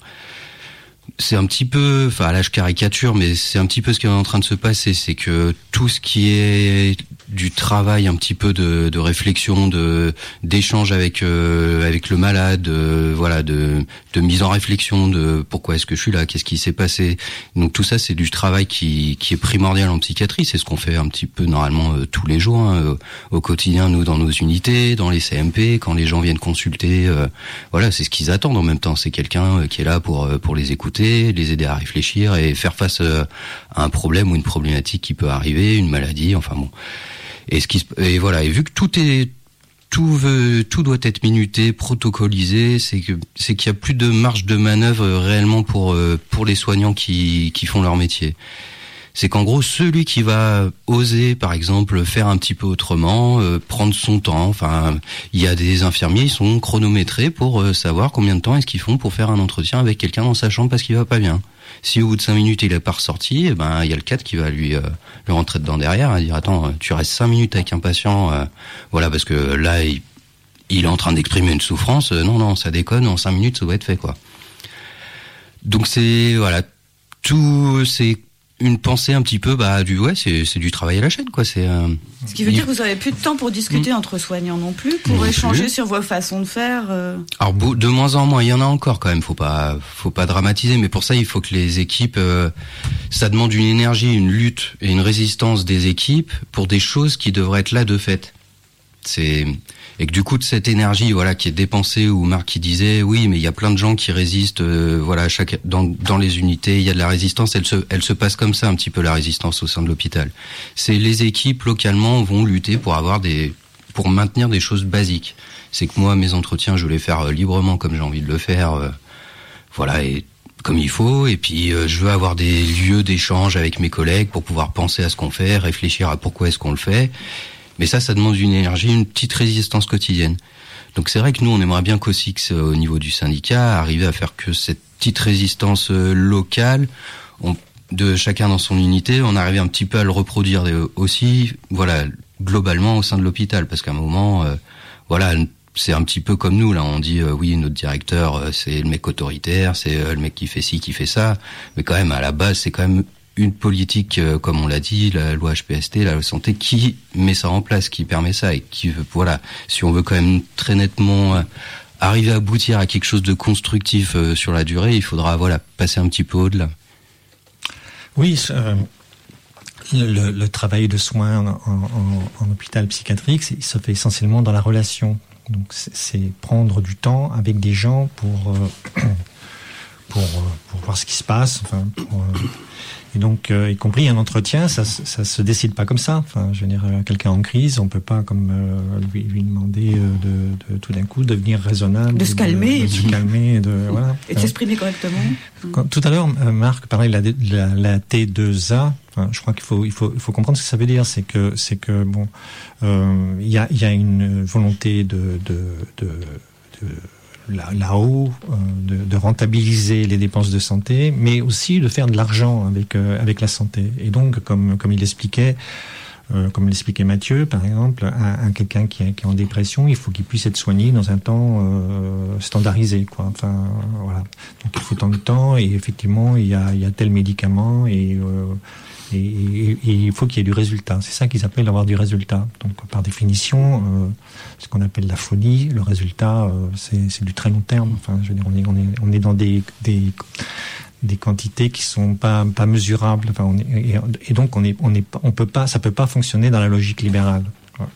C'est un petit peu, enfin là je caricature, mais c'est un petit peu ce qui est en train de se passer, c'est que tout ce qui est du travail, un petit peu de, de réflexion, de d'échange avec euh, avec le malade, euh, voilà, de de mise en réflexion de pourquoi est-ce que je suis là, qu'est-ce qui s'est passé. Donc tout ça, c'est du travail qui qui est primordial en psychiatrie. C'est ce qu'on fait un petit peu normalement euh, tous les jours, hein, au quotidien, nous dans nos unités, dans les C M P, quand les gens viennent consulter. Euh, voilà, c'est ce qu'ils attendent en même temps. C'est quelqu'un euh, qui est là pour euh, pour les écouter, les aider à réfléchir et faire face euh, à un problème ou une problématique qui peut arriver, une maladie, enfin bon. Et ce qui se, et voilà, et vu que tout est tout veut tout doit être minuté, protocolisé, c'est que c'est qu'il y a plus de marge de manœuvre réellement pour pour les soignants qui qui font leur métier. C'est qu'en gros, celui qui va oser, par exemple, faire un petit peu autrement, euh, prendre son temps, enfin, il y a des infirmiers, ils sont chronométrés pour euh, savoir combien de temps est-ce qu'ils font pour faire un entretien avec quelqu'un dans sa chambre parce qu'il va pas bien. Si au bout de cinq minutes il est pas ressorti, eh ben il y a le cadre qui va lui euh, lui rentrer dedans derrière, à dire attends, tu restes cinq minutes avec un patient, euh, voilà, parce que là il, il est en train d'exprimer une souffrance, euh, non non ça déconne, en cinq minutes ça doit être fait quoi. Donc c'est voilà, tout c'est une pensée un petit peu bah du ouais c'est c'est du travail à la chaîne quoi, c'est euh, ce qui veut dire que vous avez plus de temps pour discuter mmh. entre soignants non plus, pour non échanger plus. Sur vos façons de faire. Euh... Alors de moins en moins, il y en a encore quand même, faut pas faut pas dramatiser, mais pour ça il faut que les équipes euh, ça demande une énergie, une lutte et une résistance des équipes pour des choses qui devraient être là de fait. C'est et que du coup de cette énergie voilà qui est dépensée, ou Marc qui disait oui mais il y a plein de gens qui résistent euh, voilà chaque dans dans les unités il y a de la résistance, elle se elle se passe comme ça un petit peu la résistance au sein de l'hôpital. C'est les équipes localement vont lutter pour avoir des pour maintenir des choses basiques. C'est que moi mes entretiens je vais les faire euh, librement comme j'ai envie de le faire, euh, voilà, et comme il faut, et puis euh, je veux avoir des lieux d'échange avec mes collègues pour pouvoir penser à ce qu'on fait, réfléchir à pourquoi est-ce qu'on le fait. Mais ça, ça demande une énergie, une petite résistance quotidienne. Donc c'est vrai que nous, on aimerait bien qu'au S I X, euh, au niveau du syndicat, arriver à faire que cette petite résistance euh, locale, on, de chacun dans son unité, on arrive un petit peu à le reproduire euh, aussi, voilà, globalement au sein de l'hôpital, parce qu'à un moment, euh, voilà, c'est un petit peu comme nous, là, on dit, euh, oui, notre directeur, euh, c'est le mec autoritaire, c'est euh, le mec qui fait ci, qui fait ça, mais quand même, à la base, c'est quand même une politique, euh, comme on l'a dit, la loi H P S T, la loi santé, qui met ça en place, qui permet ça, et qui veut, voilà, si on veut quand même très nettement euh, arriver à aboutir à quelque chose de constructif euh, sur la durée, il faudra, voilà, passer un petit peu au-delà. Oui, euh, le, le travail de soins en, en, en hôpital psychiatrique, c'est, il se fait essentiellement dans la relation. Donc c'est, c'est prendre du temps avec des gens pour euh, pour pour voir ce qui se passe. Enfin, pour, euh, et donc euh, y compris un entretien, ça ça se décide pas comme ça. Enfin, je veux dire, quelqu'un en crise, on peut pas comme euh, lui, lui demander de, de tout d'un coup devenir raisonnable, de se calmer, de, de se calmer, de voilà, et de s'exprimer correctement. Quand, tout à l'heure, Marc parlait de la, de la, la T deux A. Enfin, je crois qu'il faut, il faut, il faut comprendre ce que ça veut dire. C'est que, c'est que bon, euh, il y a, il y a une volonté de, de, de, de là, là-haut, euh, de, de rentabiliser les dépenses de santé, mais aussi de faire de l'argent avec euh, avec la santé. Et donc, comme comme il expliquait. Euh, comme l'expliquait Mathieu, par exemple, un, un quelqu'un qui est, qui est en dépression, il faut qu'il puisse être soigné dans un temps euh, standardisé, quoi. Enfin, voilà. Donc il faut tant de temps, et effectivement, il y a, il y a tel médicament, et, euh, et, et, et il faut qu'il y ait du résultat. C'est ça qu'ils appellent avoir du résultat. Donc, par définition, euh, ce qu'on appelle la folie, le résultat, euh, c'est, c'est du très long terme. Enfin, je veux dire, on est, on est, on est dans des, des des quantités qui sont pas pas mesurables. Enfin, on est, et, et donc on est on est on peut pas ça peut pas fonctionner dans la logique libérale. Voilà.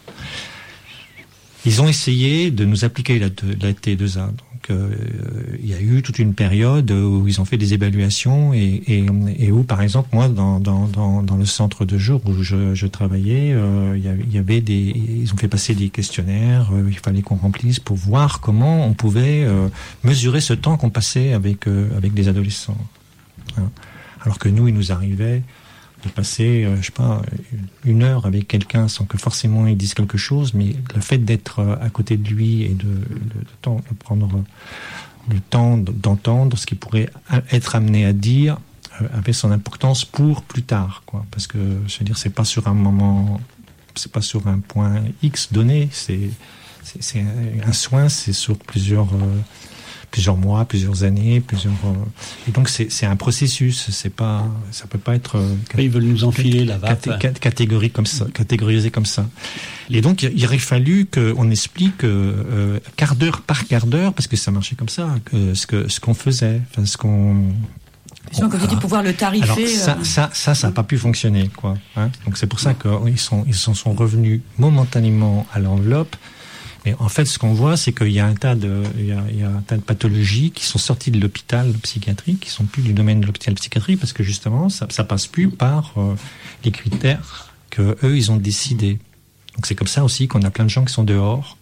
Ils ont essayé de nous appliquer la, la T deux A. Donc euh, il y a eu toute une période où ils ont fait des évaluations et et, et où par exemple moi dans dans dans dans le centre de jour où je, je travaillais, euh, il y avait, il y avait des ils ont fait passer des questionnaires, euh, il fallait qu'on remplisse pour voir comment on pouvait euh, mesurer ce temps qu'on passait avec euh, avec des adolescents. Alors que nous, il nous arrivait de passer, euh, je sais pas, une heure avec quelqu'un sans que forcément il dise quelque chose, mais le fait d'être à côté de lui et de, de, de, de prendre le temps d'entendre ce qu'il pourrait être amené à dire euh, avait son importance pour plus tard, quoi. Parce que, je veux dire, c'est pas sur un moment, c'est pas sur un point X donné, c'est, c'est, c'est un soin, c'est sur plusieurs. Euh, plusieurs mois, plusieurs années, plusieurs euh... et donc c'est c'est un processus, c'est pas ça peut pas être euh, cat... ils veulent nous enfiler la vape cat... catégorie comme ça, catégorisé comme ça. Et donc il aurait fallu que on explique euh, quart d'heure par quart d'heure, parce que ça marchait comme ça, que ce que ce qu'on faisait, enfin ce qu'on Sinon, comme tu dis, pouvoir le tarifer. Alors ça, euh... ça, ça, ça n'a pas pu fonctionner, quoi. Hein, donc c'est pour ça qu'ils sont, ils s'en sont revenus momentanément à l'enveloppe. Mais en fait, ce qu'on voit, c'est qu'il y a un tas de, il y a, il y a un tas de pathologies qui sont sorties de l'hôpital psychiatrique, qui sont plus du domaine de l'hôpital psychiatrique, parce que justement, ça, ça passe plus par euh, les critères que eux, ils ont décidé. Donc c'est comme ça aussi qu'on a plein de gens qui sont dehors,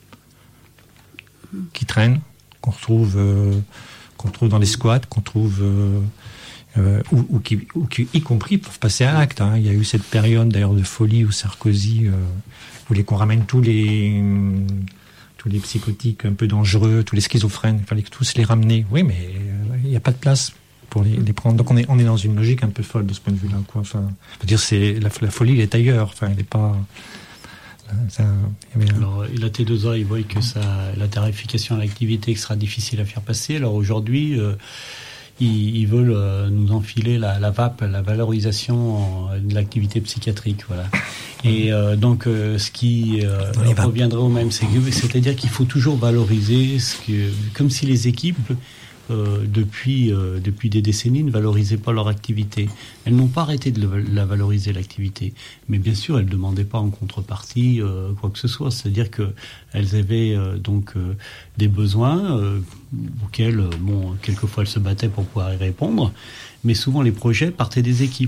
qui traînent, qu'on retrouve, euh, qu'on trouve dans les squats, qu'on trouve, euh, euh, ou, ou, qui, ou qui, y compris, peuvent passer à l'acte. Hein. Il y a eu cette période d'ailleurs de folie où Sarkozy euh, voulait qu'on ramène tous les tous les psychotiques un peu dangereux, tous les schizophrènes, il fallait que tous les ramener. Oui, mais il n'y a pas de place pour les, les prendre. Donc on est on est dans une logique un peu folle de ce point de vue-là, quoi. Enfin, je veux dire, c'est la, la folie, elle est ailleurs. Enfin, elle n'est pas. Ça, Alors, la T deux A, ils voient que ça, la tarification à l'activité sera difficile à faire passer. Alors aujourd'hui, euh, ils, ils veulent euh, nous enfiler la, la V A P, la valorisation de l'activité psychiatrique, voilà. Et euh, donc, euh, ce qui euh, reviendrait au même, c'est que, c'est-à-dire qu'il faut toujours valoriser ce que, comme si les équipes Euh, depuis euh, depuis des décennies ne valorisaient pas leur activité. Elles n'ont pas arrêté de le, la valoriser, l'activité, mais bien sûr elles demandaient pas en contrepartie euh, quoi que ce soit. C'est-à-dire que elles avaient euh, donc euh, des besoins euh, auxquels bon quelquefois elles se battaient pour pouvoir y répondre, mais souvent les projets partaient des équipes.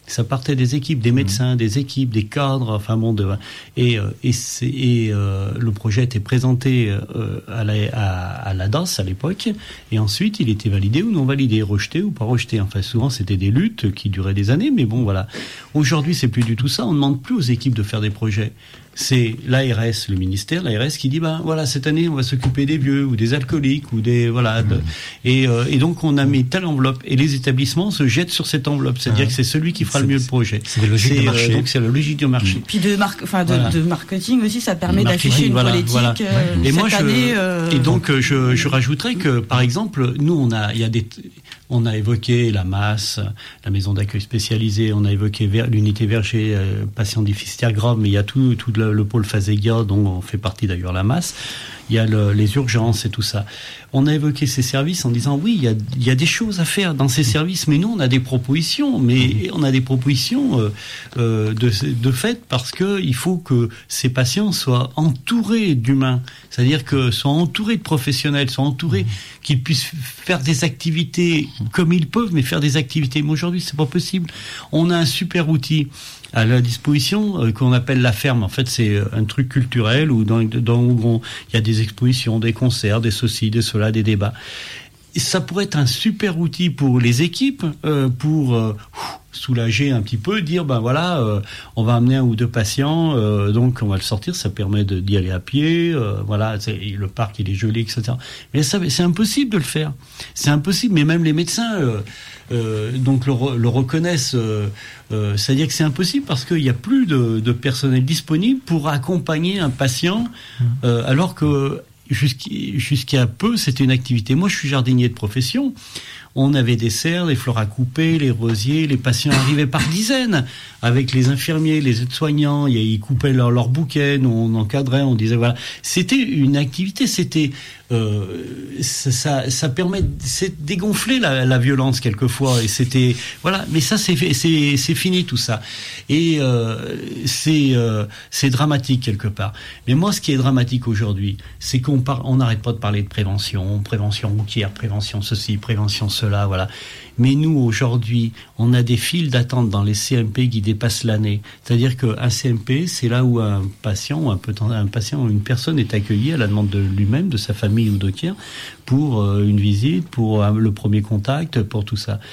Ça partait des équipes, des médecins, des équipes, des cadres, enfin bon, de, et, et, c'est, et euh, le projet était présenté euh, à, la, à, à la D A S à l'époque, et ensuite il était validé ou non validé, rejeté ou pas rejeté. Enfin, souvent c'était des luttes qui duraient des années, mais bon, voilà. Aujourd'hui, c'est plus du tout ça. On ne demande plus aux équipes de faire des projets. C'est l'A R S, le ministère, l'A R S qui dit ben voilà, cette année on va s'occuper des vieux ou des alcooliques ou des voilà de, et, euh, et donc on a mis telle enveloppe et les établissements se jettent sur cette enveloppe, c'est-à-dire ah, que c'est celui qui fera le mieux le projet. C'est des logiques de marché. Euh, donc c'est la logique du marché. Puis de marque, enfin de, voilà. de marketing aussi, ça permet d'afficher une voilà, politique. Voilà. Euh, et cette moi je année, euh... et donc je, je rajouterais que par exemple nous on a il y a des on a évoqué la masse, la maison d'accueil spécialisée, on a évoqué l'unité Verger, euh, patients déficitaires graves, mais il y a tout, tout le, le pôle Faségia, dont on fait partie d'ailleurs la masse. Il y a le, les urgences et tout ça. On a évoqué ces services en disant oui, il y a, il y a des choses à faire dans ces services, mais nous on a des propositions, mais on a des propositions euh, euh, de, de fait parce que il faut que ces patients soient entourés d'humains, c'est-à-dire que soient entourés de professionnels, soient entourés, qu'ils puissent faire des activités comme ils peuvent, mais faire des activités. Mais aujourd'hui c'est pas possible. On a un super outil à la disposition euh, qu'on appelle la ferme. En fait, c'est un truc culturel où dans, dans où il y a des expositions, des concerts, des ceci, des cela, des débats. Et ça pourrait être un super outil pour les équipes euh, pour euh, soulager un petit peu, dire ben voilà, euh, on va amener un ou deux patients, euh, donc on va le sortir. Ça permet de, d'y aller à pied. Euh, voilà, c'est, le parc il est joli, et cetera. Mais ça, c'est impossible de le faire. C'est impossible. Mais même les médecins. Euh, Euh, donc le, le reconnaissent, euh, euh, c'est-à-dire que c'est impossible parce qu'il n'y a plus de, de personnel disponible pour accompagner un patient, euh, alors que jusqu'à, jusqu'à peu c'était une activité. Moi je suis jardinier de profession, on avait des serres, des fleurs à couper, les rosiers, les patients arrivaient par dizaines avec les infirmiers, les aides-soignants, ils coupaient leur, leur bouquet, nous on encadrait, on disait voilà, c'était une activité, c'était euh, ça, ça, ça permet c'est dégonfler la, la violence quelquefois et c'était voilà, mais ça c'est c'est c'est fini tout ça et euh, c'est euh, c'est dramatique quelque part. Mais moi ce qui est dramatique aujourd'hui, c'est qu'on par, on n'arrête pas de parler de prévention, prévention routière, prévention ceci, prévention cela, voilà. Mais nous, aujourd'hui, on a des files d'attente dans les C M P qui dépassent l'année. C'est-à-dire qu'un C M P, c'est là où un patient, un, peu, un patient ou une personne est accueillie à la demande de lui-même, de sa famille ou de tiers, pour euh, une visite, pour euh, le premier contact, pour tout ça.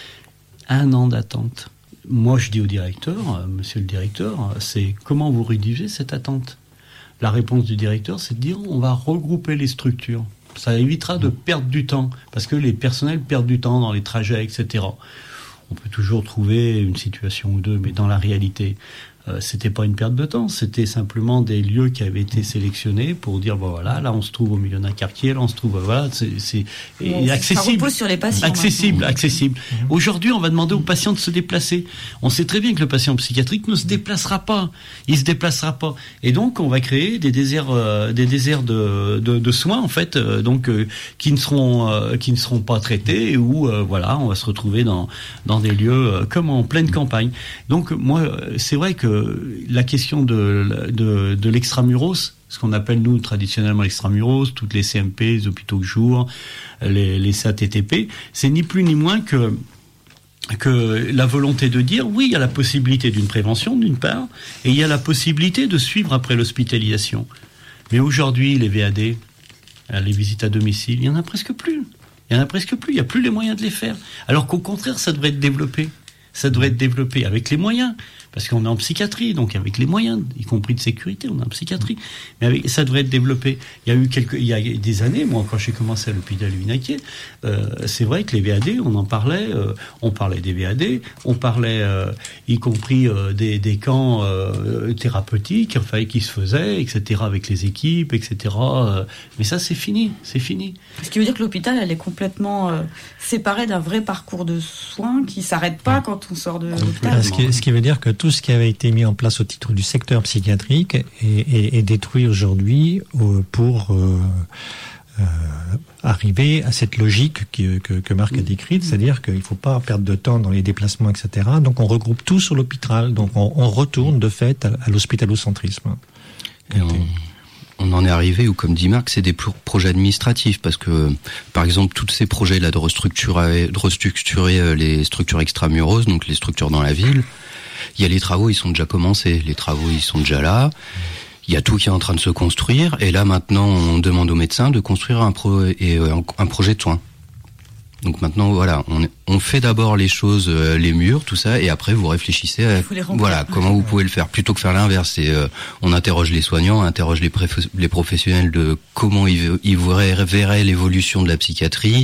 Un an d'attente. Moi, je dis au directeur, euh, monsieur le directeur, c'est comment vous rédigez cette attente ? La réponse du directeur, c'est de dire on va regrouper les structures. Ça évitera de perdre du temps, parce que les personnels perdent du temps dans les trajets, et cetera. On peut toujours trouver une situation ou deux, mais dans la réalité, euh, c'était pas une perte de temps, c'était simplement des lieux qui avaient été sélectionnés pour dire, bon voilà, là on se trouve au milieu d'un quartier, là on se trouve, voilà, c'est, c'est bon, accessible. Ça repose sur les patients. Accessible, maintenant. accessible. Mmh. Aujourd'hui, on va demander aux patients de se déplacer. On sait très bien que le patient psychiatrique ne se déplacera pas. Il se déplacera pas. Et donc, on va créer des déserts, euh, des déserts de, de, de soins, en fait, euh, donc, euh, qui ne seront, euh, qui ne seront pas traités, ou, euh, voilà, on va se retrouver dans, dans des lieux euh, comme en pleine campagne. Donc, moi, c'est vrai que la question de, de, de l'extramuros, ce qu'on appelle nous traditionnellement l'extramuros, toutes les C M P, les hôpitaux de jour, les, les C A T T P, c'est ni plus ni moins que que la volonté de dire oui, il y a la possibilité d'une prévention d'une part, et il y a la possibilité de suivre après l'hospitalisation. Mais aujourd'hui, les V A D, les visites à domicile, il y en a presque plus. Il y en a presque plus. Il n'y a plus les moyens de les faire. Alors qu'au contraire, ça devrait être développé. Ça devrait être développé avec les moyens. Parce qu'on est en psychiatrie, donc avec les moyens, y compris de sécurité, on est en psychiatrie. Mais avec, ça devrait être développé. Il y a eu quelques, il y a des années, moi, quand j'ai commencé à l'hôpital Vinaquier, euh, c'est vrai que les V A D, on en parlait, euh, on parlait des V A D, on parlait, euh, y compris euh, des, des camps euh, thérapeutiques, enfin, qui se faisaient, et cetera, avec les équipes, et cetera. Euh, mais ça, c'est fini, c'est fini. Ce qui veut dire que l'hôpital, elle est complètement euh, séparée d'un vrai parcours de soins qui s'arrête pas quand on sort de l'hôpital. Ce qui, ce qui veut dire que tout ce qui avait été mis en place au titre du secteur psychiatrique est, est, est détruit aujourd'hui euh, pour euh, euh, arriver à cette logique qui, que, que Marc a décrite, c'est-à-dire qu'il ne faut pas perdre de temps dans les déplacements, et cetera. Donc on regroupe tout sur l'hôpital, donc on, on retourne de fait à, à l'hospitalocentrisme. Et on, on en est arrivé où, comme dit Marc, c'est des projets administratifs, parce que, par exemple, tous ces projets-là de restructurer, de restructurer les structures extramuros, donc les structures dans la ville, il y a les travaux, ils sont déjà commencés, les travaux, ils sont déjà là. Il y a tout qui est en train de se construire, et là maintenant, on demande aux médecins de construire un, pro et, euh, un projet de soins. Donc maintenant, voilà, on, on fait d'abord les choses, euh, les murs, tout ça, et après vous réfléchissez à voilà comment vous pouvez le faire, plutôt que faire l'inverse. C'est euh, on interroge les soignants, on interroge les, préf- les professionnels de comment ils, ils verraient l'évolution de la psychiatrie.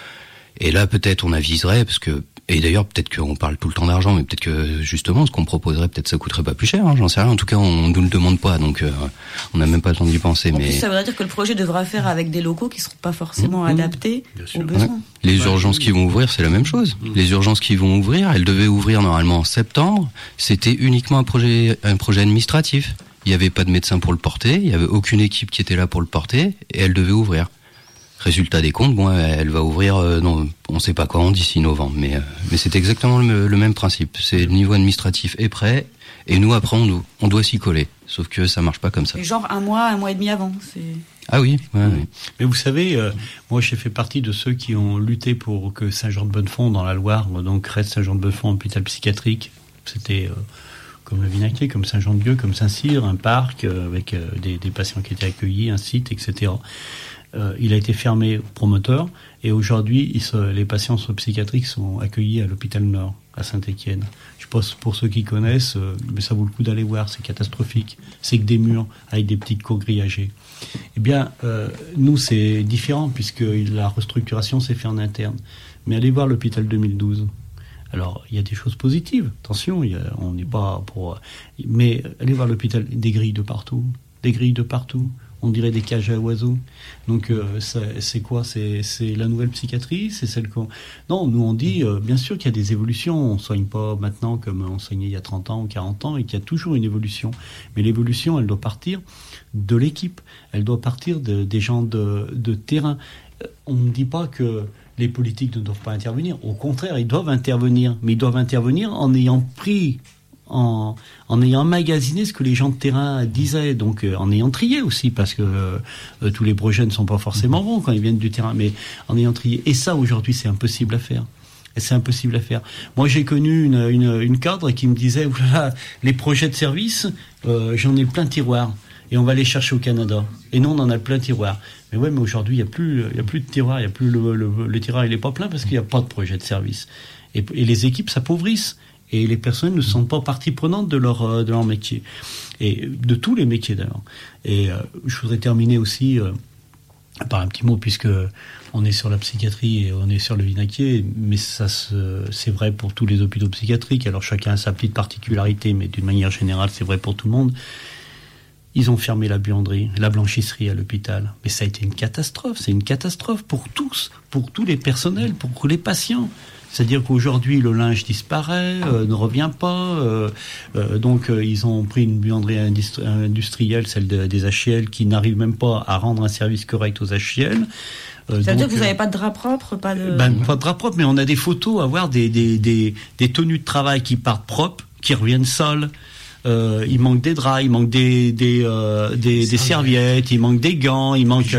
Et là, peut-être on aviserait, parce que et d'ailleurs peut-être qu'on parle tout le temps d'argent, mais peut-être que justement ce qu'on proposerait, peut-être ça coûterait pas plus cher, hein, j'en sais rien. En tout cas, on nous le demande pas, donc euh, on n'a même pas le temps d'y penser. En mais plus, ça voudrait dire que le projet devra faire avec des locaux qui seront pas forcément mmh, adaptés aux besoins. Ouais. Les urgences qui vont ouvrir, c'est la même chose. Mmh. Les urgences qui vont ouvrir, elles devaient ouvrir normalement en septembre. C'était uniquement un projet, un projet administratif. Il y avait pas de médecin pour le porter, il y avait aucune équipe qui était là pour le porter, et elle devait ouvrir. Résultat des comptes, bon, elle va ouvrir, euh, non, on sait pas quand, d'ici novembre, mais euh, mais c'est exactement le, le même principe. C'est le niveau administratif est prêt, et nous après on doit, on doit s'y coller. Sauf que ça marche pas comme ça. Et genre un mois, un mois et demi avant. C'est... Ah oui, ouais, mmh. oui. Mais vous savez, euh, moi j'ai fait partie de ceux qui ont lutté pour que Saint-Jean-de-Bonnefond, dans la Loire, donc reste Saint-Jean-de-Bonnefond, hôpital psychiatrique. C'était euh, comme le Vinaquier, comme Saint-Jean-de-Dieu, comme Saint-Cyr, un parc euh, avec euh, des, des patients qui étaient accueillis, un site, et cetera. Euh, il a été fermé promoteur, et aujourd'hui, il se, les patients psychiatriques sont accueillis à l'hôpital Nord, à Saint-Étienne. Je pense, pour ceux qui connaissent, euh, mais ça vaut le coup d'aller voir, c'est catastrophique. C'est que des murs avec des petites cours grillagées. Eh bien, euh, nous, c'est différent, puisque la restructuration s'est faite en interne. Mais allez voir l'hôpital deux mille douze. Alors, il y a des choses positives, attention, il y a, on n'est pas pour... Mais allez voir l'hôpital, des grilles de partout, des grilles de partout. On dirait des cages à oiseaux. Donc, euh, ça, c'est quoi c'est, c'est la nouvelle psychiatrie C'est celle qu'on... Non, nous on dit, euh, bien sûr qu'il y a des évolutions. On ne soigne pas maintenant comme on soignait il y a trente ans ou quarante ans, et qu'il y a toujours une évolution. Mais l'évolution, elle doit partir de l'équipe. Elle doit partir de, des gens de, de terrain. On ne dit pas que les politiques ne doivent pas intervenir. Au contraire, ils doivent intervenir. Mais ils doivent intervenir en ayant pris... En, en ayant emmagasiné ce que les gens de terrain disaient, donc euh, en ayant trié aussi, parce que euh, tous les projets ne sont pas forcément bons quand ils viennent du terrain, mais en ayant trié. Et ça, aujourd'hui, c'est impossible à faire. Et c'est impossible à faire. Moi, j'ai connu une, une, une cadre qui me disait, voilà, les projets de service, euh, j'en ai plein de tiroirs, et on va les chercher au Canada. Et non, on en a plein de tiroirs. Mais ouais, mais aujourd'hui, il n'y a plus, il y a plus de tiroirs, il y a plus le, le, le tiroir, il n'est pas plein parce qu'il n'y a pas de projet de service. Et, et les équipes s'appauvrissent. Et les personnes ne sont pas partie prenante de leur, de leur métier. Et de tous les métiers d'ailleurs. Et euh, je voudrais terminer aussi euh, par un petit mot, puisque on est sur la psychiatrie et on est sur le Vinaquier, mais ça se, c'est vrai pour tous les hôpitaux psychiatriques. Alors chacun a sa petite particularité, mais d'une manière générale, c'est vrai pour tout le monde. Ils ont fermé la buanderie, la blanchisserie à l'hôpital. Mais ça a été une catastrophe. C'est une catastrophe pour tous, pour tous les personnels, pour les patients. C'est-à-dire qu'aujourd'hui, le linge disparaît, euh, ne revient pas. Euh, euh, donc, euh, ils ont pris une buanderie industri- industrielle, celle de, des H L, qui n'arrive même pas à rendre un service correct aux H L. Euh, ça veut donc, dire que vous n'avez pas de drap propre, pas de... Ben, pas de drap propre, mais on a des photos à voir des, des, des, des tenues de travail qui partent propres, qui reviennent sales. Euh, il manque des draps, il manque des des euh, des, des serviettes, il manque des gants, il manque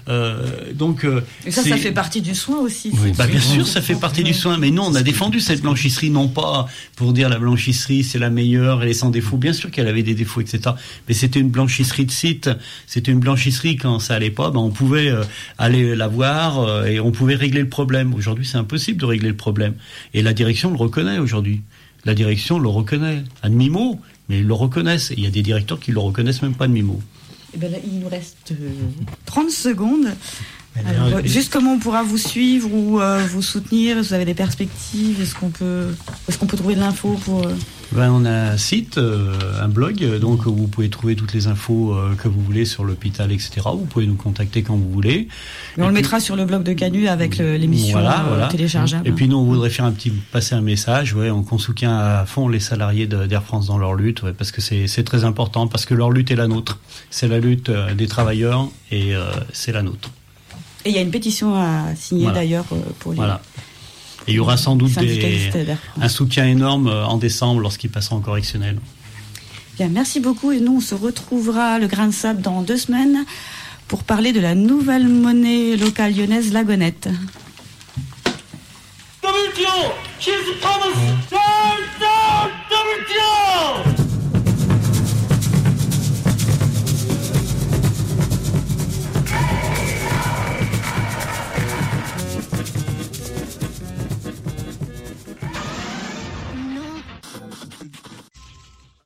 euh, donc euh, et ça c'est... ça fait partie du soin aussi. Oui, bah bien sûr ça fait partie du soin, mais non, on a défendu cette blanchisserie, non pas pour dire la blanchisserie c'est la meilleure, elle est sans défaut, bien sûr qu'elle avait des défauts, et cetera. Mais c'était une blanchisserie de site, c'était une blanchisserie quand ça allait pas, ben on pouvait euh, aller la voir euh, et on pouvait régler le problème. Aujourd'hui c'est impossible de régler le problème, et la direction le reconnaît aujourd'hui. La direction le reconnaît à demi-mot, mais ils le reconnaissent. Il y a des directeurs qui le reconnaissent même pas de mi-mot. Et ben là, il nous reste euh, trente secondes. Alors, euh, juste comment on pourra vous suivre ou euh, vous soutenir? Vous avez des perspectives? Est-ce qu'on peut, est-ce qu'on peut trouver de l'info pour euh... Ben, on a un site, euh, un blog, donc où vous pouvez trouver toutes les infos euh, que vous voulez sur l'hôpital, et cetera. Vous pouvez nous contacter quand vous voulez. Mais on et le puis, mettra sur le blog de Canu avec le, l'émission voilà, euh, voilà. téléchargeable. Et puis nous, on voudrait faire un petit, passer un message, ouais, on, qu'on soutient à fond les salariés de, d'Air France dans leur lutte, ouais, parce que c'est, c'est très important, parce que leur lutte est la nôtre. C'est la lutte euh, des travailleurs et euh, c'est la nôtre. Et il y a une pétition à signer voilà. d'ailleurs euh, pour les... Voilà. Et il y aura sans doute des, un soutien énorme en décembre lorsqu'il passera en correctionnel. Bien, merci beaucoup. Et nous, on se retrouvera le Grain de Sable dans deux semaines pour parler de la nouvelle monnaie locale lyonnaise, la Gonette. Attention!